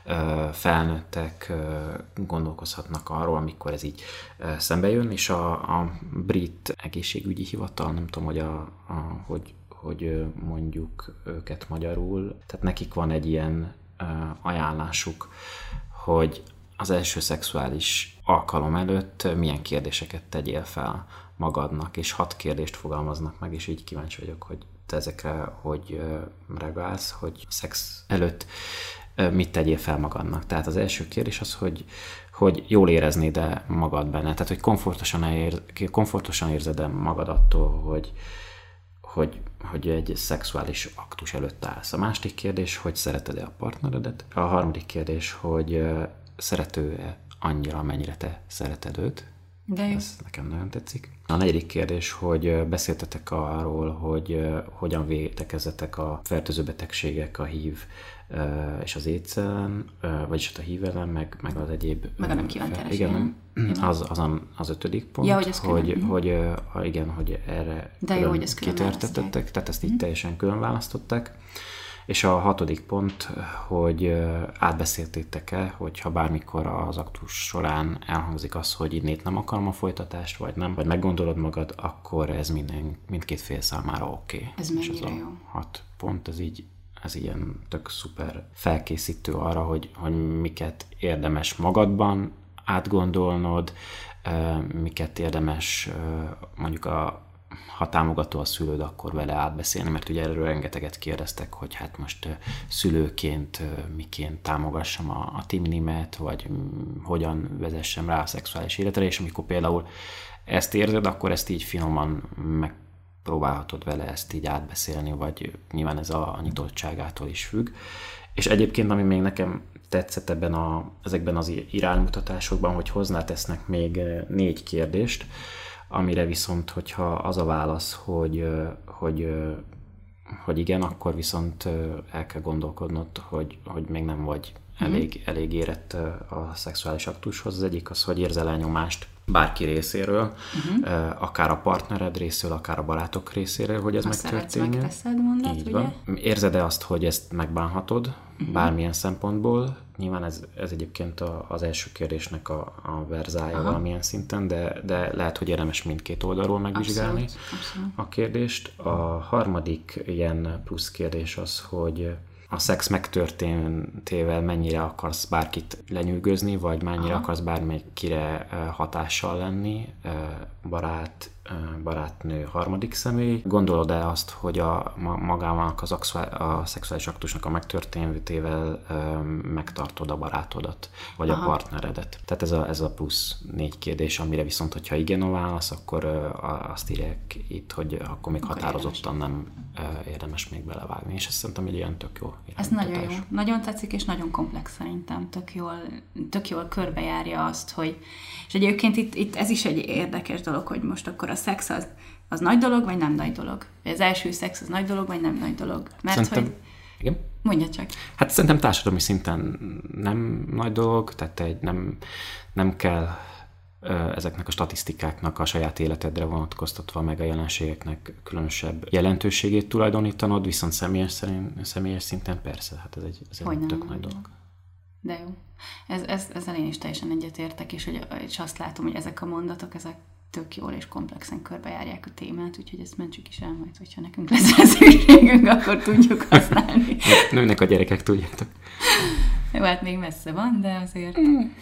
felnőttek gondolkozhatnak arról, amikor ez így szembe jön, és a, a brit egészségügyi hivatal, nem tudom, hogy, a, a, hogy, hogy mondjuk őket magyarul, tehát nekik van egy ilyen ajánlásuk, hogy az első szexuális alkalom előtt milyen kérdéseket tegyél fel magadnak, és hat kérdést fogalmaznak meg, és így kíváncsi vagyok, hogy te ezekre hogy reagálsz, hogy szex előtt mit tegyél fel magadnak. Tehát az első kérdés az, hogy, hogy jól éreznéd-e magad benne, tehát hogy komfortosan, ér, komfortosan érzed-e magad attól, hogy, hogy, hogy egy szexuális aktus előtt állsz. A második kérdés, hogy szereted-e a partneredet. A harmadik kérdés, hogy szerető-e annyira, amennyire te szereted őt. De jó. Ez nekem nagyon tetszik. A negyedik kérdés, hogy beszéltetek arról, hogy hogyan védekezzetek a fertőző betegségek, a hív és az édsz ellen, vagyis a hív ellen, meg, meg az egyéb... Meg a nem kívánt igen, az, az, a, az ötödik pont, ja, hogy, hogy, hogy, hogy igen, hogy erre de jó, hogy kitértettek, tehát ezt így mm. teljesen külön választották. És a hatodik pont, hogy átbeszéltétek-e, hogyha bármikor az aktus során elhangzik az, hogy innét nem akarom a folytatást, vagy nem, vagy meggondolod magad, akkor ez minden, mindkét fél számára oké. Okay. Ez mennyire és ez a jó. hat pont, ez így ez ilyen tök szuper felkészítő arra, hogy, hogy miket érdemes magadban átgondolnod, miket érdemes mondjuk a ha támogató a szülőd, akkor vele átbeszélni, mert ugye erről rengeteget kérdeztek, hogy hát most szülőként miként támogassam a, a timnimet, vagy hogyan vezessem rá a szexuális életre, és amikor például ezt érzed, akkor ezt így finoman megpróbálhatod vele ezt így átbeszélni, vagy nyilván ez a, a nyitottságától is függ. És egyébként, ami még nekem tetszett ebben a, ezekben az iránymutatásokban, hogy hozzátesznek még négy kérdést, amire viszont, hogyha az a válasz, hogy, hogy, hogy igen, akkor viszont el kell gondolkodnod, hogy, hogy még nem vagy elég, elég érett a szexuális aktushoz. Az egyik az, hogy érzel elnyomást bárki részéről, uh-huh. akár a partnered részéről, akár a barátok részéről, hogy ez ha megtörténjen. Megteszed, mondod, így ugye? van. Érzed-e azt, hogy ezt megbánhatod uh-huh. bármilyen szempontból? Nyilván ez, ez egyébként a, az első kérdésnek a, a verzája Aha. valamilyen szinten, de, de lehet, hogy érdemes mindkét oldalról megvizsgálni abszolút, abszolút. a kérdést. A harmadik ilyen plusz kérdés az, hogy a szex megtörténtével mennyire akarsz bárkit lenyűgözni, vagy mennyire Aha. akarsz bármelyikire hatással lenni, barát, barátnő, harmadik személy. Gondolod-e azt, hogy a magának az a szexuális aktusnak a megtörténtével megtartod a barátodat, vagy Aha. a partneredet? Tehát ez a, ez a plusz négy kérdés, amire viszont, hogyha igen a válasz, akkor azt írják itt, hogy akkor még akkor határozottan érdemes. nem érdemes még belevágni, és ezt szerintem egy ilyen tök jó ez nagyon jó. Nagyon tetszik, és nagyon komplex szerintem. Tök jól, tök jól körbejárja azt, hogy... És egyébként itt, itt ez is egy érdekes dolog, hogy most akkor a szex az, az nagy dolog, vagy nem nagy dolog? Az első szex az nagy dolog, vagy nem nagy dolog? Mert szerintem... hogy... Igen? Mondja csak. Hát szerintem társadalmi szinten nem nagy dolog, tehát egy nem, nem kell ezeknek a statisztikáknak a saját életedre vonatkoztatva meg a jelenségeknek különösebb jelentőségét tulajdonítanod, viszont személyes, szerint, személyes szinten persze, hát ez egy, ez egy tök nagy dolog. De jó. Ez, ez, ezzel én is teljesen egyetértek, és, hogy, és azt látom, hogy ezek a mondatok, ezek tök jól és komplexen körbejárják a témát, úgyhogy ezt mentsük is el majd, hogyha nekünk lesz rá szükségünk, akkor tudjuk használni. Nőnek a gyerekek, tudjátok. Jó, hát még messze van, de azért...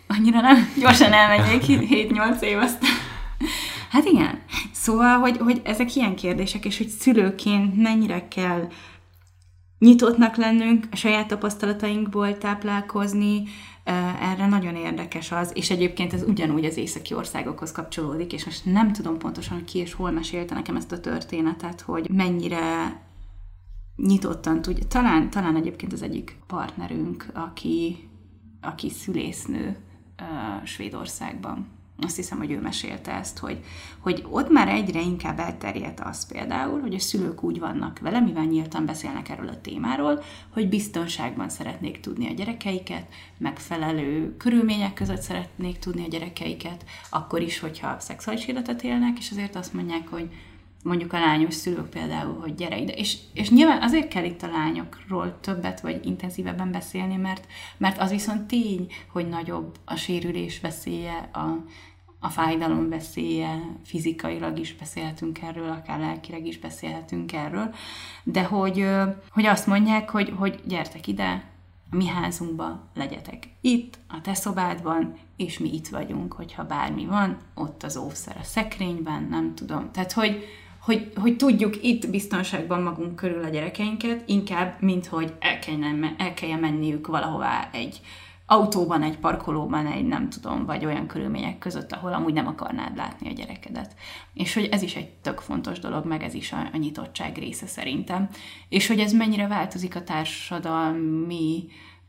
annyira nem, gyorsan elmegyek, hét-nyolc év aztán. Hát igen. Szóval, hogy, hogy ezek ilyen kérdések, és hogy szülőként mennyire kell nyitottnak lennünk, a saját tapasztalatainkból táplálkozni, erre nagyon érdekes az, és egyébként ez ugyanúgy az északi országokhoz kapcsolódik, és most nem tudom pontosan, hogy ki és hol mesélte nekem ezt a történetet, hogy mennyire nyitottan tudja. Talán, talán egyébként az egyik partnerünk, aki, aki szülésznő uh, Svédországban. Azt hiszem, hogy ő mesélte ezt, hogy, hogy ott már egyre inkább elterjedt az például, hogy a szülők úgy vannak vele, mivel nyíltan beszélnek erről a témáról, hogy biztonságban szeretnék tudni a gyerekeiket, megfelelő körülmények között szeretnék tudni a gyerekeiket, akkor is, hogyha szexuális életet élnek, és azért azt mondják, hogy mondjuk a lányos szülők például, hogy gyere ide. És, és nyilván azért kell itt a lányokról többet vagy intenzívebben beszélni, mert, mert az viszont tény, hogy nagyobb a sérülés veszélye, a, a fájdalom veszélye, fizikailag is beszélhetünk erről, akár lelkileg is beszélhetünk erről, de hogy, hogy azt mondják, hogy, hogy gyertek ide, a mi házunkba, legyetek itt, a te szobádban, és mi itt vagyunk, hogyha bármi van, ott az óvszer a szekrényben, nem tudom. Tehát, hogy, hogy, hogy tudjuk itt biztonságban magunk körül a gyerekeinket, inkább, mint hogy el kelljen, el kelljen menniük valahová egy autóban, egy parkolóban, egy nem tudom, vagy olyan körülmények között, ahol amúgy nem akarnád látni a gyerekedet. És hogy ez is egy tök fontos dolog, meg ez is a, a nyitottság része szerintem. És hogy ez mennyire változik a társadalmi,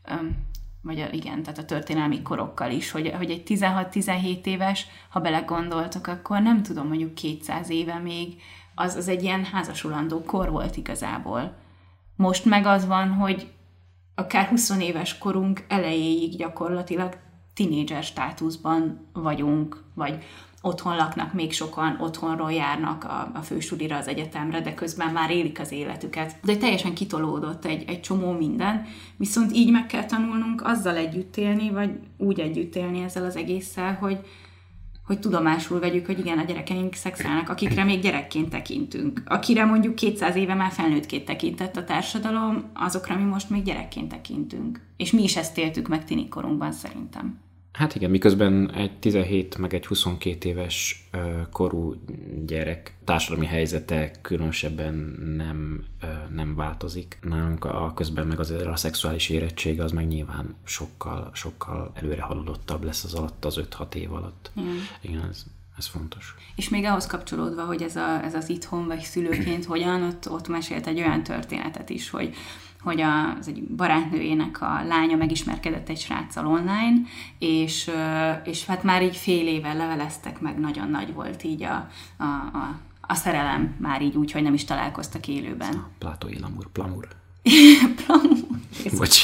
vagy a, igen, tehát a történelmi korokkal is, hogy, hogy egy tizenhat-tizenhét éves, ha belegondoltok, akkor nem tudom, mondjuk kétszáz éve még, az, az egy ilyen házasulandó kor volt igazából. Most meg az van, hogy akár húsz éves korunk elejéig gyakorlatilag tinédzser státuszban vagyunk, vagy otthon laknak még sokan, otthonról járnak a, a fősulira, az egyetemre, de közben már élik az életüket. De teljesen kitolódott egy, egy csomó minden, viszont így meg kell tanulnunk azzal együtt élni, vagy úgy együtt élni ezzel az egésszel, hogy, hogy tudomásul vegyük, hogy igen, a gyerekeink szexelnek, akikre még gyerekként tekintünk. Akire mondjuk kétszáz éve már felnőttként tekintett a társadalom, azokra mi most még gyerekként tekintünk. És mi is ezt éltük meg tinikorunkban szerintem. Hát igen, miközben egy tizenhét meg egy huszonkét éves korú gyerek társadalmi helyzete különösebben nem, nem változik. Nálunk a közben meg azért a szexuális érettsége az meg nyilván sokkal, sokkal előre haladottabb lesz az alatt, az öt-hat év alatt. Igen, igen ez, ez fontos. És még ahhoz kapcsolódva, hogy ez, a, ez az itthon vagy szülőként hogyan, ott, ott mesélt egy olyan történetet is, hogy hogy az egy barátnőjének a lánya megismerkedett egy sráccal online, és, és hát már így fél éve leveleztek meg, nagyon nagy volt így a, a, a, a szerelem, már így úgy, hogy nem is találkoztak élőben. A plátói lamur, plamur. Plamur. Bocs.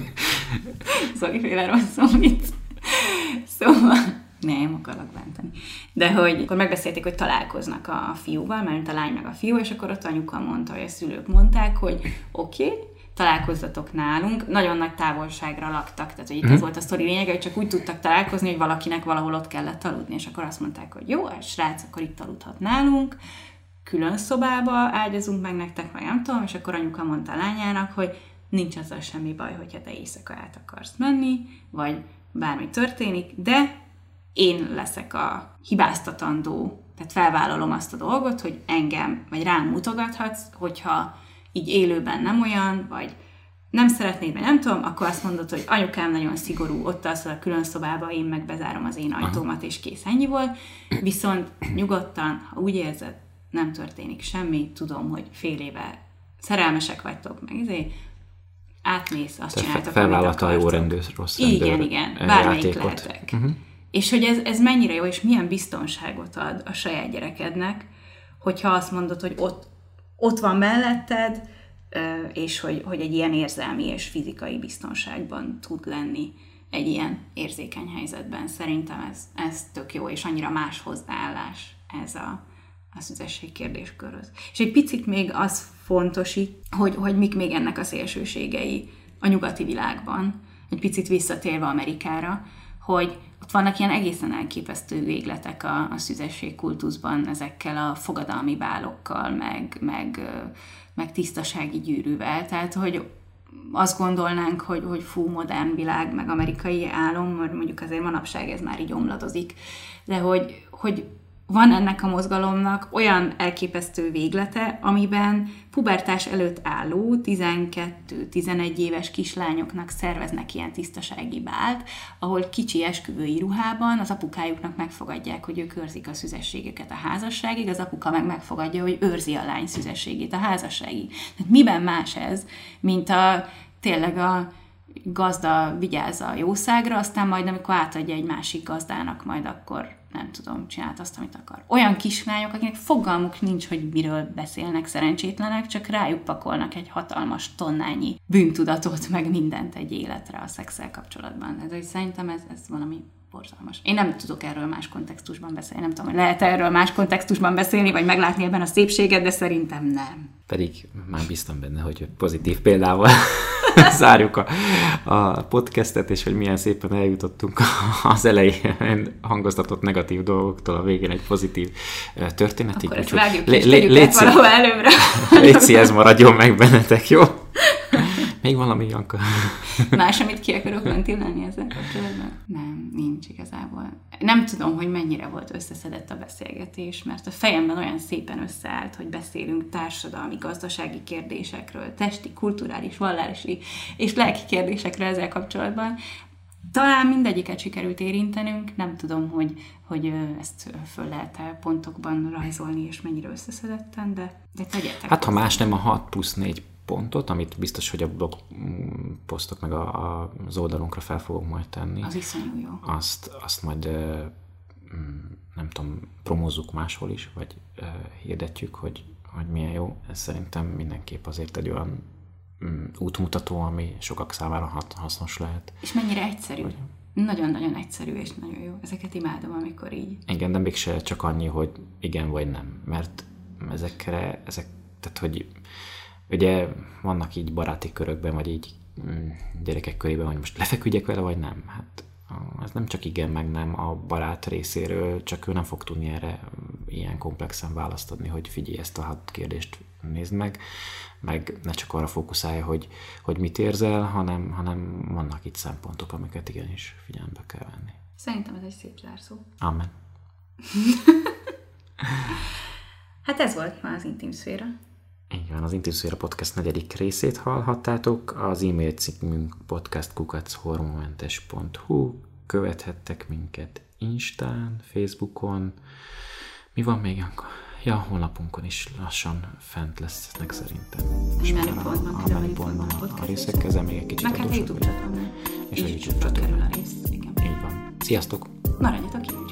Szóval féle rossz mit. Szóval nem akarok bántani. De hogy akkor megbeszélték, hogy találkoznak a fiúval, mert a lány meg a fiú, és akkor ott anyuka mondta, hogy a szülők mondták, hogy oké, okay, találkozzatok nálunk, nagyon nagy távolságra laktak, tehát hogy itt mm. ez volt a sztori lényege, hogy csak úgy tudtak találkozni, hogy valakinek valahol ott kellett aludni, és akkor azt mondták, hogy jó, a srác akkor itt aludhat nálunk, külön szobába ágyazunk meg nektek, vagy nem tudom, és akkor anyuka mondta a lányának, hogy nincs azzal semmi baj, hogyha te éjszaka át akarsz menni, vagy bármi történik, de én leszek a hibáztatandó, tehát felvállalom azt a dolgot, hogy engem, vagy rám mutogathatsz, hogyha így élőben nem olyan, vagy nem szeretnéd, vagy nem tudom, akkor azt mondod, hogy anyukám nagyon szigorú, ott alszol a külön szobába, én meg bezárom az én ajtómat, és kész, ennyi volt. Viszont nyugodtan, ha úgy érzed, nem történik semmi, tudom, hogy fél éve szerelmesek vagytok, meg ezért átmész, azt csináltok, felvállalta a jó rendőr, rossz rendőr. Igen, igen, bármelyik lehetek. Uh-huh. És hogy ez, ez mennyire jó, és milyen biztonságot ad a saját gyerekednek, hogyha azt mondod, hogy ott ott van melletted, és hogy, hogy egy ilyen érzelmi és fizikai biztonságban tud lenni egy ilyen érzékeny helyzetben. Szerintem ez, ez tök jó, és annyira más hozzáállás ez a, a szüzesség kérdéskörhöz. És egy picit még az fontos, hogy, hogy mik még ennek a szélsőségei a nyugati világban, egy picit visszatérve Amerikára, hogy ott vannak ilyen egészen elképesztő végletek a, a szüzesség kultuszban, ezekkel a fogadalmi bálokkal, meg, meg, meg tisztasági gyűrűvel. Tehát, hogy azt gondolnánk, hogy, hogy fú, modern világ, meg amerikai álom, mert mondjuk azért manapság ez már így omladozik, de hogy, hogy van ennek a mozgalomnak olyan elképesztő véglete, amiben pubertás előtt álló tizenkettő-tizenegy éves kislányoknak szerveznek ilyen tisztasági bált, ahol kicsi esküvői ruhában az apukájuknak megfogadják, hogy ők őrzik a szüzességüket a házasságig, az apuka meg megfogadja, hogy őrzi a lány szüzességét a házasságig. Tehát miben más ez, mint a tényleg a gazda vigyázza a jószágra, aztán majd amikor átadja egy másik gazdának, majd akkor nem tudom, csinált azt, amit akar. Olyan kislányok, akinek fogalmuk nincs, hogy miről beszélnek szerencsétlenek, csak rájuk pakolnak egy hatalmas tonnányi bűntudatot, meg mindent egy életre a szexszel kapcsolatban. Ez, hogy szerintem ez, ez valami borzalmas. Én nem tudok erről más kontextusban beszélni, nem tudom, hogy lehet erről más kontextusban beszélni, vagy meglátni ebben a szépséget, de szerintem nem. Pedig már biztos benne, hogy pozitív példával zárjuk a, a podcastet, és hogy milyen szépen eljutottunk az elején hangoztatott negatív dolgoktól a végén egy pozitív történetig. Akkor ezt vágjuk és tegyük valahol előbbre. Léci, ez maradjon meg bennetek, jó? Még valami, Janka? Más, amit ki akarok ventilálni ezzel kapcsolatban? Nem, nincs igazából. Nem tudom, hogy mennyire volt összeszedett a beszélgetés, mert a fejemben olyan szépen összeállt, hogy beszélünk társadalmi, gazdasági kérdésekről, testi, kulturális, vallási és lelki kérdésekről ezzel kapcsolatban. Talán mindegyiket sikerült érintenünk, nem tudom, hogy, hogy ezt föl lehet-e pontokban rajzolni, és mennyire összeszedetten, de, de tegyetek. Hát, ha más nem, a hat plusz négy pontot, amit biztos, hogy a blog posztok meg a, a, az oldalunkra fel fogok majd tenni. Az iszonyú jó. Azt, azt majd nem tudom, promózzuk máshol is, vagy hirdetjük, hogy, hogy milyen jó. Ez szerintem mindenképp azért egy olyan útmutató, ami sokak számára hasznos lehet. És mennyire egyszerű. Hogy... Nagyon-nagyon egyszerű és nagyon jó. Ezeket imádom, amikor így. Igen, de mégse csak annyi, hogy igen vagy nem. Mert ezekre, ezek, tehát hogy ugye vannak így baráti körökben, vagy így gyerekek körében, hogy most lefeküdjek vele, vagy nem. Hát ez nem csak igen, meg nem a barát részéről, csak ő nem fog tudni erre ilyen komplexen választ adni, hogy figyelj, ezt a hat kérdést nézd meg, meg ne csak arra fókuszálja, hogy, hogy mit érzel, hanem, hanem vannak itt szempontok, amiket igenis figyelembe kell venni. Szerintem ez egy szép zárszó. Amen. Hát ez volt ma az Intim Szféra. Így van, az Intim Szféra podcast negyedik részét hallhattátok. Az e-mail cikkünk podcast kukac hormonmentes pont hu. Követhettek minket Instán, Facebookon. Mi van még, Janka? Ja, a honlapunkon is lassan fent lesznek szerintem. Most már a, a, a menüpontban a, a részek, ezzel még egy kicsit adósabb. Meg hát a YouTube csatornán. És a YouTube csatornán. Így van. Így van. Sziasztok! Maradjatok itt!